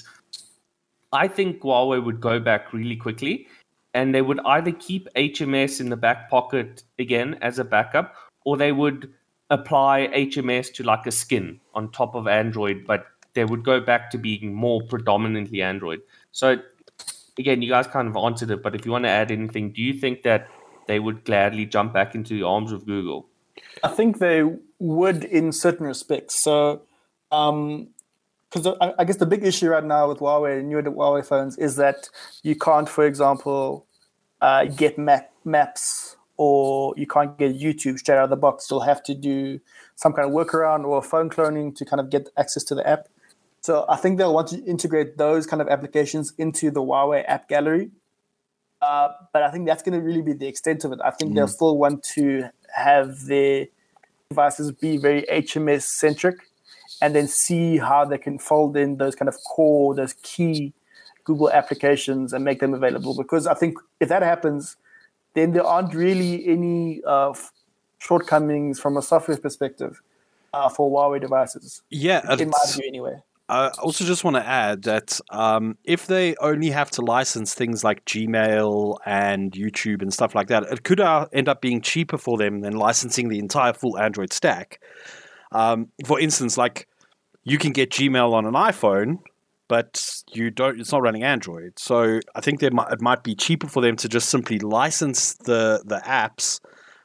I think Huawei would go back really quickly, and they would either keep H M S in the back pocket again as a backup, or they would apply H M S to like a skin on top of Android, but they would go back to being more predominantly Android. So again, you guys kind of answered it, but if you want to add anything, do you think that they would gladly jump back into the arms of Google? I think they would in certain respects. So, um, because I, I guess the big issue right now with Huawei and newer Huawei phones is that you can't, for example, uh, get map, maps, or you can't get YouTube straight out of the box. You'll have to do some kind of workaround or phone cloning to kind of get access to the app. So I think they'll want to integrate those kind of applications into the Huawei app gallery. Uh, but I think that's going to really be the extent of it. I think Mm. they'll still want to have their devices be very H M S centric, and then see how they can fold in those kind of core, those key Google applications and make them available. Because I think if that happens, then there aren't really any uh, shortcomings from a software perspective uh, for Huawei devices. Yeah, In my it's- view, anyway. I also just want to add that um, if they only have to license things like Gmail and YouTube and stuff like that, it could uh, end up being cheaper for them than licensing the entire full Android stack. Um, for instance, like you can get Gmail on an iPhone, but you don't. It's not running Android. So I think they might, it might be cheaper for them to just simply license the the apps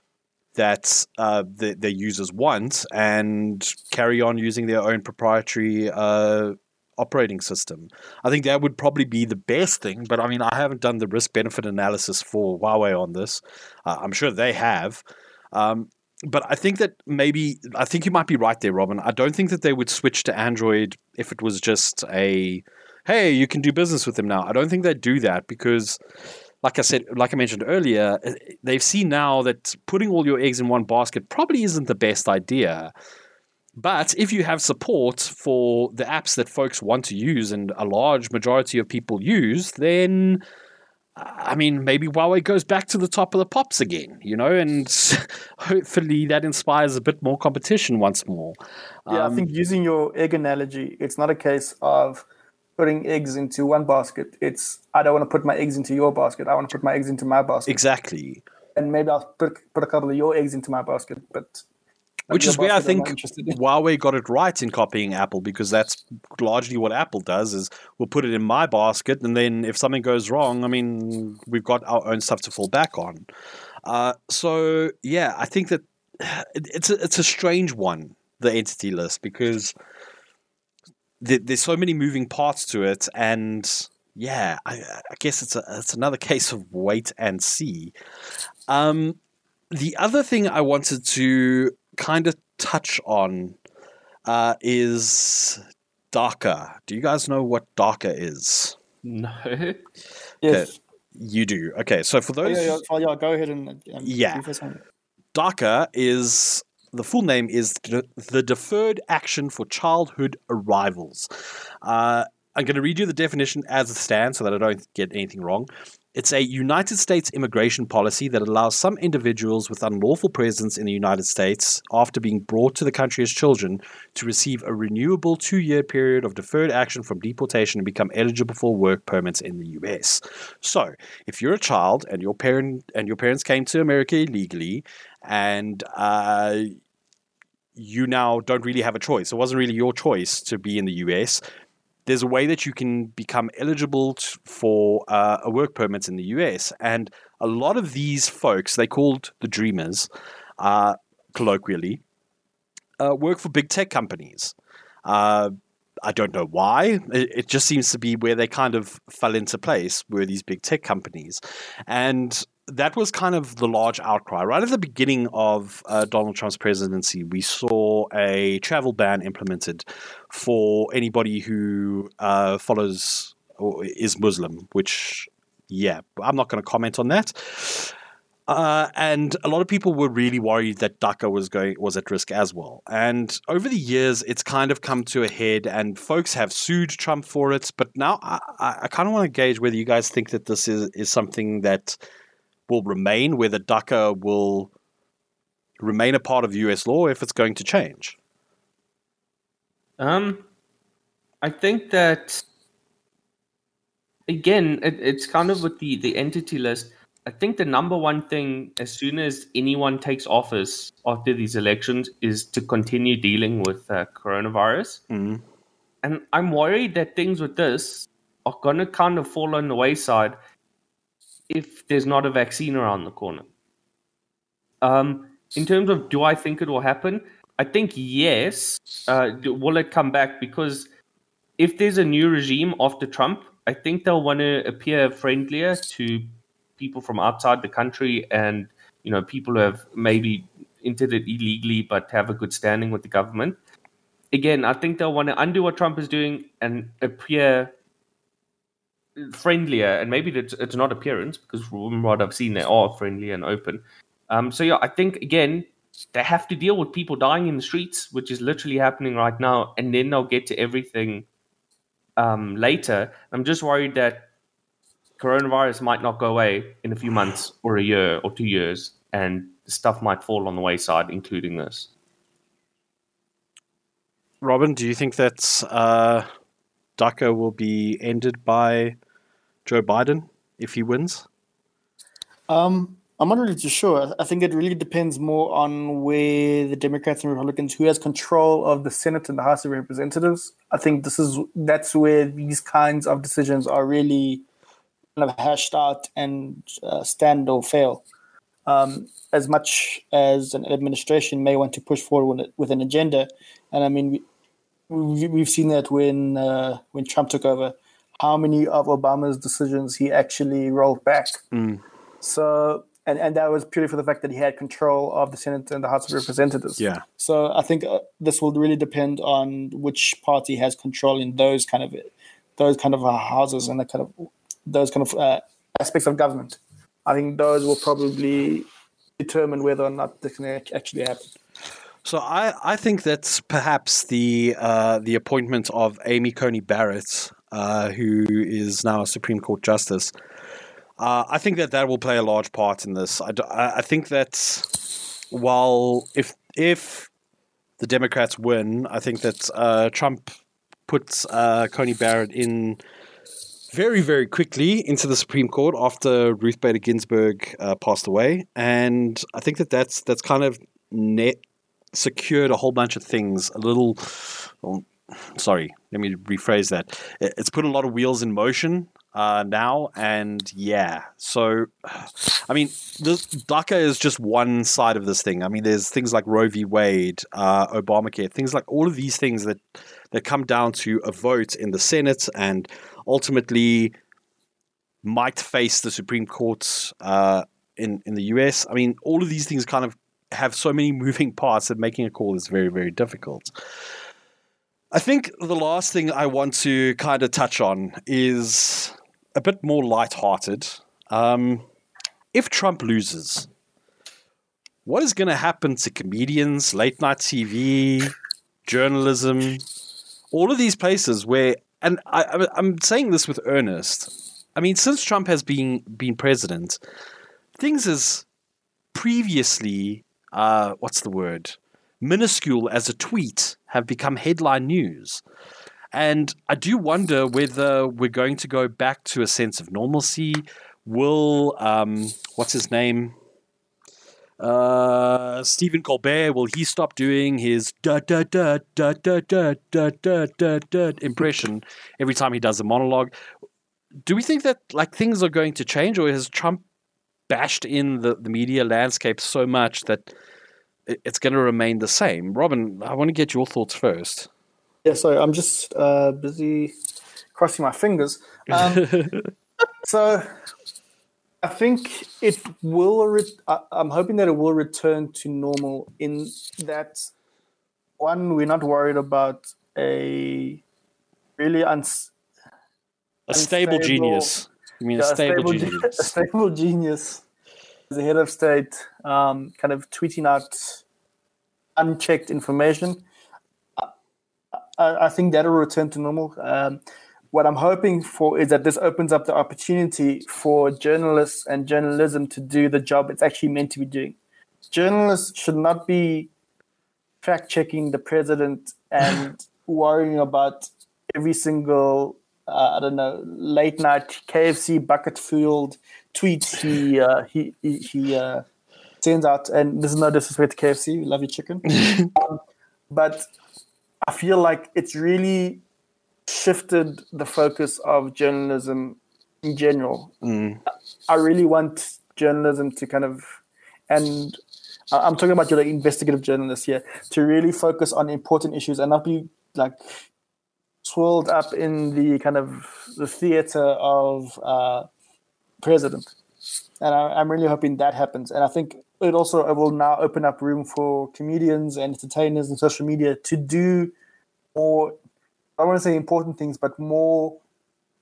that uh, the, their users want and carry on using their own proprietary uh, operating system. I think that would probably be the best thing, but I mean, I haven't done the risk-benefit analysis for Huawei on this. Uh, I'm sure they have. Um, but I think that maybe, I think you might be right there, Robin. I don't think that they would switch to Android if it was just a, hey, you can do business with them now. I don't think they'd do that because, like I said, like I mentioned earlier, they've seen now that putting all your eggs in one basket probably isn't the best idea. But if you have support for the apps that folks want to use and a large majority of people use, then, I mean, maybe Huawei goes back to the top of the pops again, you know, and hopefully that inspires a bit more competition once more. Yeah, Um, I think using your egg analogy, it's not a case of putting eggs into one basket. It's, I don't want to put my eggs into your basket. I want to put my eggs into my basket. Exactly. And maybe I'll put, put a couple of your eggs into my basket, but... Which your is where I basket I'm think not interested in. Huawei got it right in copying Apple, because that's largely what Apple does, is we'll put it in my basket, and then if something goes wrong, I mean, we've got our own stuff to fall back on. Uh, so, yeah, I think that it, it's, a, it's a strange one, the Entity List, because th- there's so many moving parts to it, and yeah, I, I guess it's, a, it's another case of wait and see. Um, the other thing I wanted to kind of touch on uh, is DACA. Do you guys know what DACA is? No. Yes. You do. Okay, so for Oh, those, yeah, yeah, oh, yeah, go ahead and um, Yeah. you first one. DACA is, the full name is D- the Deferred Action for Childhood Arrivals. Uh, I'm going to read you the definition as it stands so that I don't get anything wrong. It's a United States immigration policy that allows some individuals with unlawful presence in the United States after being brought to the country as children to receive a renewable two-year period of deferred action from deportation and become eligible for work permits in the U S. So, if you're a child and your parent and your parents came to America illegally, and uh, you now don't really have a choice, it wasn't really your choice to be in the U S, there's a way that you can become eligible t- for uh, a work permit in the U S. And a lot of these folks, they called the Dreamers, uh, colloquially, uh, work for big tech companies. Uh, I don't know why. It, it just seems to be where they kind of fell into place, were these big tech companies. And that was kind of the large outcry. Right at the beginning of uh, Donald Trump's presidency, we saw a travel ban implemented for anybody who uh, follows or is Muslim, which, yeah, I'm not going to comment on that. Uh, and a lot of people were really worried that DACA was going was at risk as well. And over the years, it's kind of come to a head, and folks have sued Trump for it. But now I, I kind of want to gauge whether you guys think that this is, is something that will remain, whether DACA will remain a part of U S law, if it's going to change. Um, I think that again, it, it's kind of with the the entity list. I think the number one thing, as soon as anyone takes office after these elections, is to continue dealing with uh, coronavirus. Mm. And I'm worried that things with this are going to kind of fall on the wayside if there's not a vaccine around the corner. Um, in terms of, do I think it will happen? I think yes. Uh, do- will it come back? Because if there's a new regime after Trump, I think they'll want to appear friendlier to people from outside the country, and you know, people who have maybe entered it illegally but have a good standing with the government. Again, I think they'll want to undo what Trump is doing and appear friendlier, and maybe it's, it's not appearance, because from what I've seen, they are friendly and open. Um, so yeah, I think again they have to deal with people dying in the streets, which is literally happening right now, and then they'll get to everything um, later. I'm just worried that coronavirus might not go away in a few months or a year or two years, and stuff might fall on the wayside, including this. Robin, do you think that uh, DACA will be ended by Joe Biden if he wins? Um, I'm not really too sure. I think it really depends more on where the Democrats and Republicans, who has control of the Senate and the House of Representatives. I think this is that's where these kinds of decisions are really kind of hashed out and uh, stand or fail. Um, as much as an administration may want to push forward with, with an agenda, and I mean, we, we, we've seen that when uh, when Trump took over, how many of Obama's decisions he actually rolled back. Mm. So, and, and that was purely for the fact that he had control of the Senate and the House of Representatives. Yeah. So I think uh, this will really depend on which party has control in those kind of those kind of uh, houses and the kind of those kind of uh, aspects of government. I think those will probably determine whether or not this can actually happen. So I, I think that's perhaps the uh, the appointment of Amy Coney Barrett, uh, who is now a Supreme Court Justice. Uh, I think that that will play a large part in this. I, I think that while if if the Democrats win, I think that uh, Trump puts uh, Coney Barrett in very, very quickly into the Supreme Court after Ruth Bader Ginsburg uh, passed away. And I think that that's, that's kind of net secured a whole bunch of things a little, well, sorry, let me rephrase that. It's put a lot of wheels in motion uh, now. And yeah, so, I mean, the, DACA is just one side of this thing. I mean, there's things like Roe v. Wade, uh, Obamacare, things like all of these things that, that come down to a vote in the Senate and ultimately might face the Supreme Court uh, in, in the U S. I mean, all of these things kind of have so many moving parts that making a call is very, very difficult. I think the last thing I want to kind of touch on is a bit more lighthearted. Um, if Trump loses, what is going to happen to comedians, late night T V, journalism, all of these places where, and I, I'm saying this with earnest. I mean, since Trump has been been president, things as previously, uh, what's the word, minuscule as a tweet have become headline news. And I do wonder whether we're going to go back to a sense of normalcy. Will, um, what's his name? Uh, Stephen Colbert, will he stop doing his da da da da da da da da da da impression every time he does a monologue? Do we think that like things are going to change, or has Trump bashed in the, the media landscape so much that it's going to remain the same? Robin, I want to get your thoughts first. Yeah, sorry, I'm just uh, busy crossing my fingers. Um, so I think it will. Re- I'm hoping that it will return to normal in that, one, we're not worried about a really uns- a stable unstable, genius. You mean yeah, a stable, a stable genius? A stable genius as the head of state, um, kind of tweeting out unchecked information. I, I think that will return to normal. Um, What I'm hoping for is that this opens up the opportunity for journalists and journalism to do the job it's actually meant to be doing. Journalists should not be fact-checking the president and worrying about every single, uh, I don't know, late-night K F C bucket-fueled tweet he uh, he he, he uh, sends out. And this is no disrespect to K F C. We love your chicken. um, but I feel like it's really shifted the focus of journalism in general. Mm. I really want journalism to kind of, and I'm talking about your investigative journalists here, to really focus on important issues and not be like swirled up in the kind of the theater of uh, president. And I, I'm really hoping that happens. And I think it also it will now open up room for comedians and entertainers and social media to do more, I don't want to say important things, but more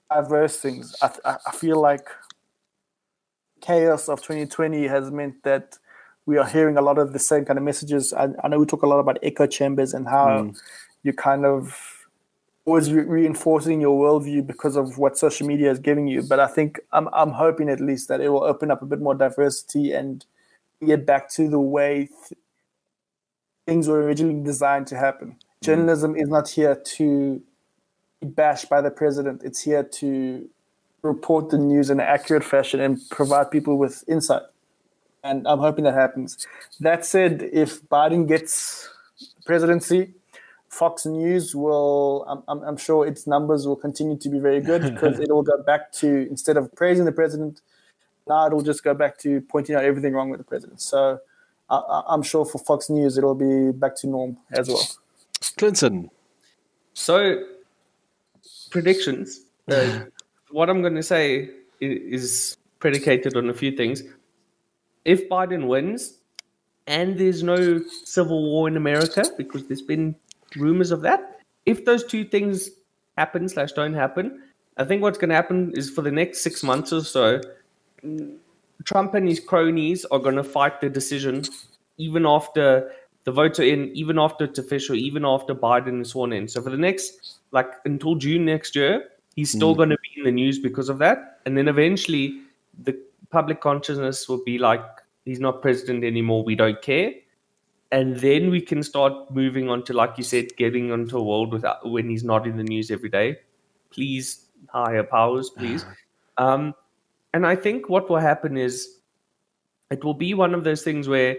diverse things. I, I feel like chaos of twenty twenty has meant that we are hearing a lot of the same kind of messages. I, I know we talk a lot about echo chambers and how mm. you kind of always re- reinforcing your worldview because of what social media is giving you. But I think I'm I'm hoping at least that it will open up a bit more diversity and get back to the way th- things were originally designed to happen. Mm. Journalism is not here to be bashed by the president. It's here to report the news in an accurate fashion and provide people with insight. And I'm hoping that happens. That said, if Biden gets the presidency, Fox News will, I'm, I'm, I'm sure its numbers will continue to be very good because it will go back to, instead of praising the president, now it will just go back to pointing out everything wrong with the president. So I, I'm sure for Fox News, it will be back to norm as well. Clinton. So, predictions. Uh, what I'm going to say is predicated on a few things. If Biden wins and there's no civil war in America, because there's been rumors of that, if those two things happen slash don't happen, I think what's going to happen is for the next six months or so, Trump and his cronies are going to fight the decision even after the votes are in, even after it's official, even after Biden is sworn in. So for the next, like until June next year, he's still mm. going to be in the news because of that. And then eventually the public consciousness will be like, he's not president anymore, we don't care. And then we can start moving on to, like you said, getting onto a world without, when he's not in the news every day. Please, higher powers, please. Um, and I think what will happen is it will be one of those things where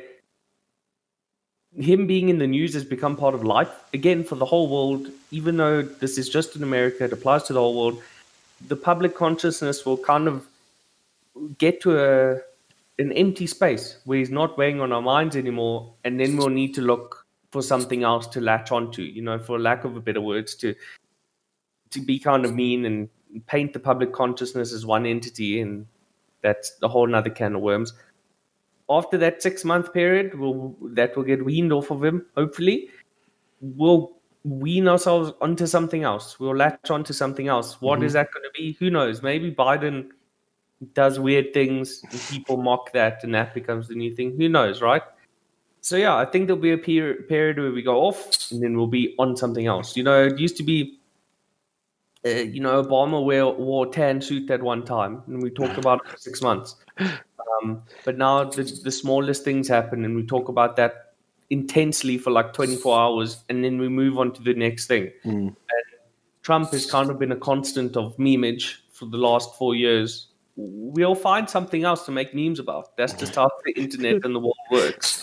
him being in the news has become part of life, again, for the whole world. Even though this is just in America, it applies to the whole world. The public consciousness will kind of get to a an empty space where he's not weighing on our minds anymore, and then we'll need to look for something else to latch onto, you know, for lack of a better words, to to be kind of mean and paint the public consciousness as one entity, and that's a whole nother can of worms. After that six-month period, we'll, that will get weaned off of him, hopefully. We'll wean ourselves onto something else. We'll latch onto something else. What mm-hmm. is that going to be? Who knows? Maybe Biden does weird things and people mock that and that becomes the new thing. Who knows, right? So yeah, I think there'll be a period, period where we go off and then we'll be on something else. You know, it used to be, uh, you know, Obama wore, wore a tan suit at one time and we talked about it for six months. Um, but now the, the smallest things happen and we talk about that intensely for like twenty-four hours and then we move on to the next thing. Mm. And Trump has kind of been a constant of memeage for the last four years. We'll find something else to make memes about. That's just how the internet and the world works.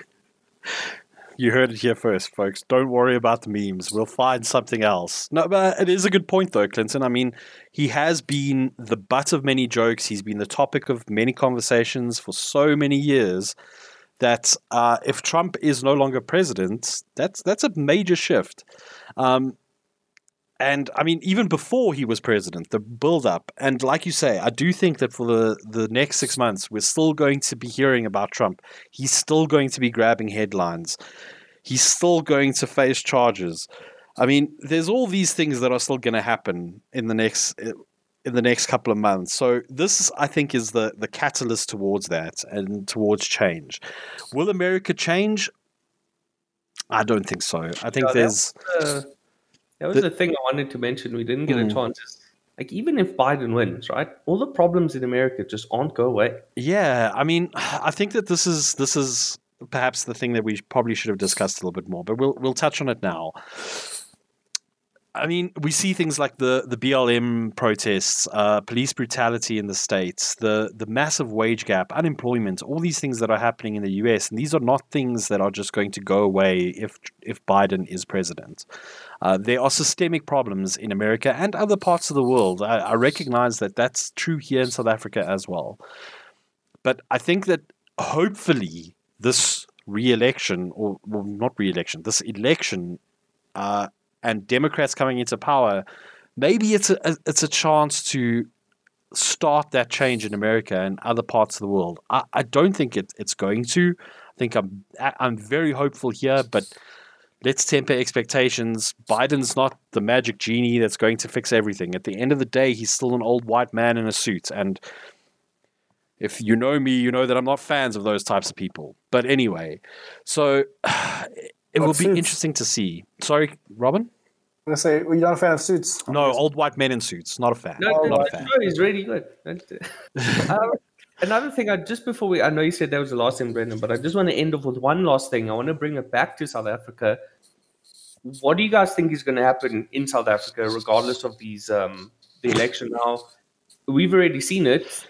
You heard it here first, folks. Don't worry about the memes. We'll find something else. No, but it is a good point, though, Clinton. I mean, he has been the butt of many jokes. He's been the topic of many conversations for so many years that uh, if Trump is no longer president, that's that's a major shift. Um, And I mean, even before he was president, the build-up, and like you say, I do think that for the, the next six months, we're still going to be hearing about Trump. He's still going to be grabbing headlines. He's still going to face charges. I mean, there's all these things that are still going to happen in the next in the next couple of months. So this, I think, is the the catalyst towards that and towards change. Will America change? I don't think so. I think yeah, there's. Uh... That was the, the thing I wanted to mention. We didn't get mm. a chance. Like, even if Biden wins, right, all the problems in America just aren't go away. Yeah, I mean, I think that this is this is perhaps the thing that we probably should have discussed a little bit more, but we'll we'll touch on it now. I mean, we see things like the, the B L M protests, uh, police brutality in the States, the, the massive wage gap, unemployment, all these things that are happening in the U S. And these are not things that are just going to go away if if Biden is president. Uh, there are systemic problems in America and other parts of the world. I, I recognize that that's true here in South Africa as well. But I think that hopefully this re-election, or well, not re-election, this election, uh, and Democrats coming into power, maybe it's a, a it's a chance to start that change in America and other parts of the world. I, I don't think it, it's going to. I think I'm I'm very hopeful here, but let's temper expectations. Biden's not the magic genie that's going to fix everything. At the end of the day, he's still an old white man in a suit. And if you know me, you know that I'm not fans of those types of people. But anyway, so it will be interesting to see. Sorry, Robin? I'm going to say, well, you're not a fan of suits? No, old white men in suits. Not a fan. No, not no, a no, fan. no, he's really good. um, another thing, I just before we, I know you said that was the last thing, Brendan, but I just want to end off with one last thing. I want to bring it back to South Africa. What do you guys think is going to happen in South Africa, regardless of these um, the election now? We've already seen it.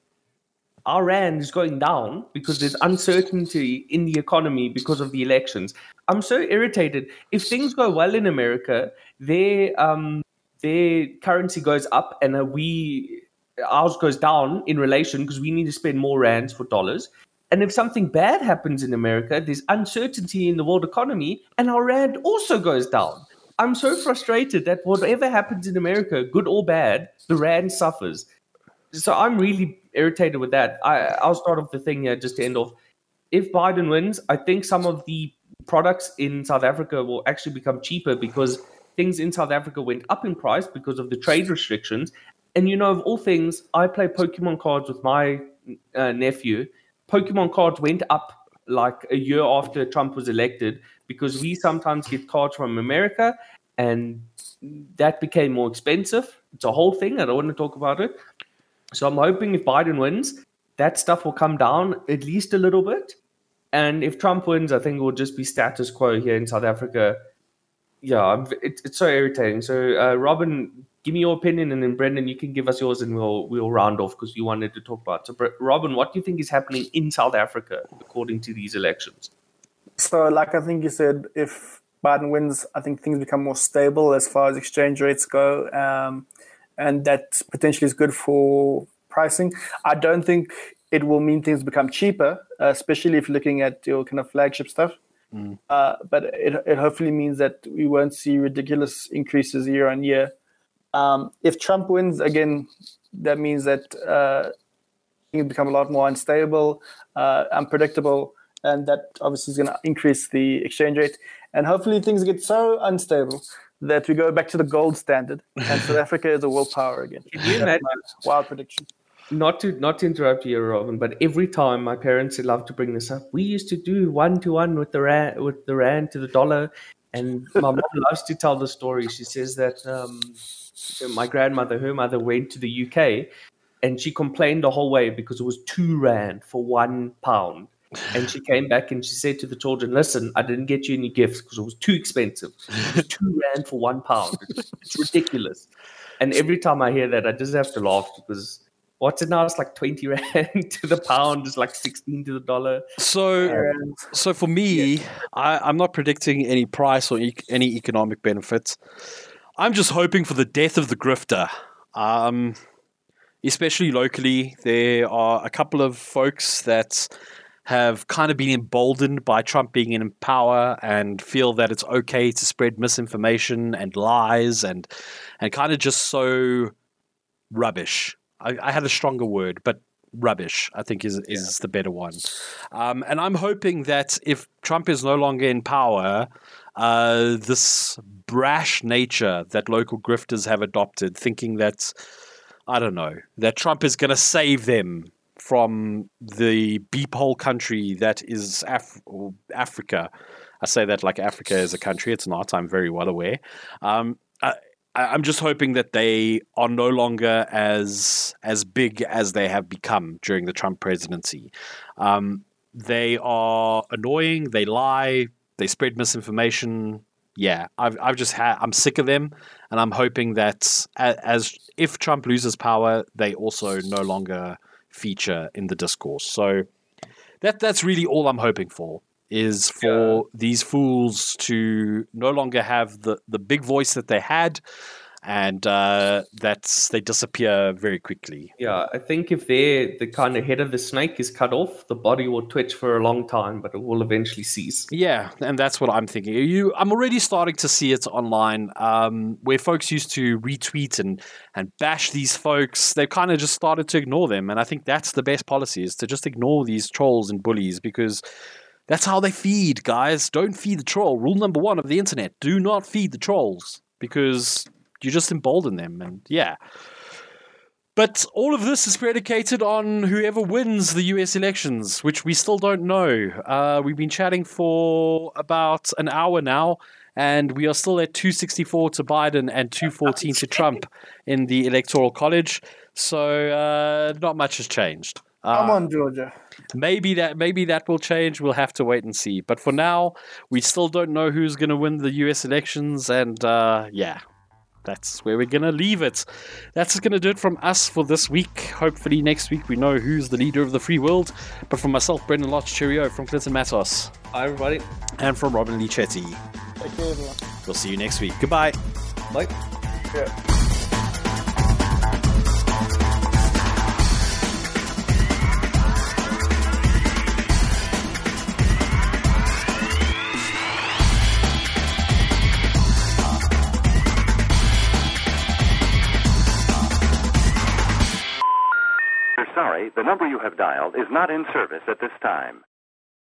Our rand is going down because there's uncertainty in the economy because of the elections. I'm so irritated. If things go well in America, their um, their currency goes up and uh, we ours goes down in relation because we need to spend more rands for dollars. And if something bad happens in America, there's uncertainty in the world economy and our rand also goes down. I'm so frustrated that whatever happens in America, good or bad, the rand suffers. So I'm really irritated with that. I, I'll start off the thing here just to end off. If Biden wins, I think some of the products in South Africa will actually become cheaper because things in South Africa went up in price because of the trade restrictions. And, you know, of all things, I play Pokemon cards with my uh, nephew. Pokemon cards went up like a year after Trump was elected because we sometimes get cards from America and that became more expensive. It's a whole thing. I don't want to talk about it. So I'm hoping if Biden wins, that stuff will come down at least a little bit. And if Trump wins, I think it will just be status quo here in South Africa. Yeah, I'm, it, it's so irritating. So, uh, Robin, give me your opinion, and then Brendan, you can give us yours, and we'll we'll round off because you wanted to talk about. So, Robin, what do you think is happening in South Africa according to these elections? So, like I think you said, if Biden wins, I think things become more stable as far as exchange rates go. Um, and that potentially is good for pricing. I don't think it will mean things become cheaper, uh, especially if you're looking at your kind of flagship stuff. Mm. Uh, but it, it hopefully means that we won't see ridiculous increases year on year. Um, if Trump wins, again, that means that uh, things become a lot more unstable, uh, unpredictable, and that obviously is going to increase the exchange rate. And hopefully things get so unstable that we go back to the gold standard and South Africa is a world power again. Can you imagine? Wild prediction. Not to not to interrupt you, Robin, but every time my parents love to bring this up, we used to do one to one with the rand, with the rand to the dollar, and my mom loves to tell the story. She says that um, my grandmother, her mother, went to the U K, and she complained the whole way because it was two rand for one pound. And she came back and she said to the children, listen, I didn't get you any gifts because it was too expensive. It was two rand for one pound. It's, it's ridiculous. And every time I hear that, I just have to laugh because what's it now? It's like twenty rand to the pound. It's like sixteen to the dollar. So, um, so for me, yeah. I, I'm not predicting any price or e- any economic benefits. I'm just hoping for the death of the grifter. Um, especially locally, there are a couple of folks that have kind of been emboldened by Trump being in power and feel that it's okay to spread misinformation and lies and and kind of just so rubbish. I, I had a stronger word, but rubbish, I think, is is yeah. the better one. Um, and I'm hoping that if Trump is no longer in power, uh, this brash nature that local grifters have adopted, thinking that, I don't know, that Trump is going to save them from the beephole country that is Af- Africa. I say that like Africa is a country. It's not. I'm very well aware. Um, I, I'm just hoping that they are no longer as as big as they have become during the Trump presidency. Um, they are annoying. They lie. They spread misinformation. Yeah, I've I've just had. I'm sick of them, and I'm hoping that as, as if Trump loses power, they also no longer feature in the discourse. So that that's really all I'm hoping for, is for yeah. these fools to no longer have the, the big voice that they had, and uh, that they disappear very quickly. Yeah, I think if they're the kind of head of the snake is cut off, the body will twitch for a long time, but it will eventually cease. Yeah, and that's what I'm thinking. You, I'm already starting to see it online, um, where folks used to retweet and, and bash these folks. They've kind of just started to ignore them, and I think that's the best policy, is to just ignore these trolls and bullies, because That's how they feed, guys. Don't feed the troll. Rule number one of the internet. Do not feed the trolls because you just embolden them. And yeah. But all of this is predicated on whoever wins the U S elections, which we still don't know. Uh, we've been chatting for about an hour now, and we are still at two sixty-four to Biden and two fourteen to Trump in the Electoral College. So uh, not much has changed. Uh, Come on, Georgia. Maybe that maybe that will change. We'll have to wait and see. But for now, we still don't know who's going to win the U S elections. And uh, yeah, that's where we're going to leave it. That's going to do it from us for this week. Hopefully next week we know who's the leader of the free world. But from myself, Brendan Lodge, cheerio. From Clinton Matos. Hi, everybody. And from Robin Lee Chetty. Take care, everyone. We'll see you next week. Goodbye. Bye. Yeah. Sorry, the number you have dialed is not in service at this time.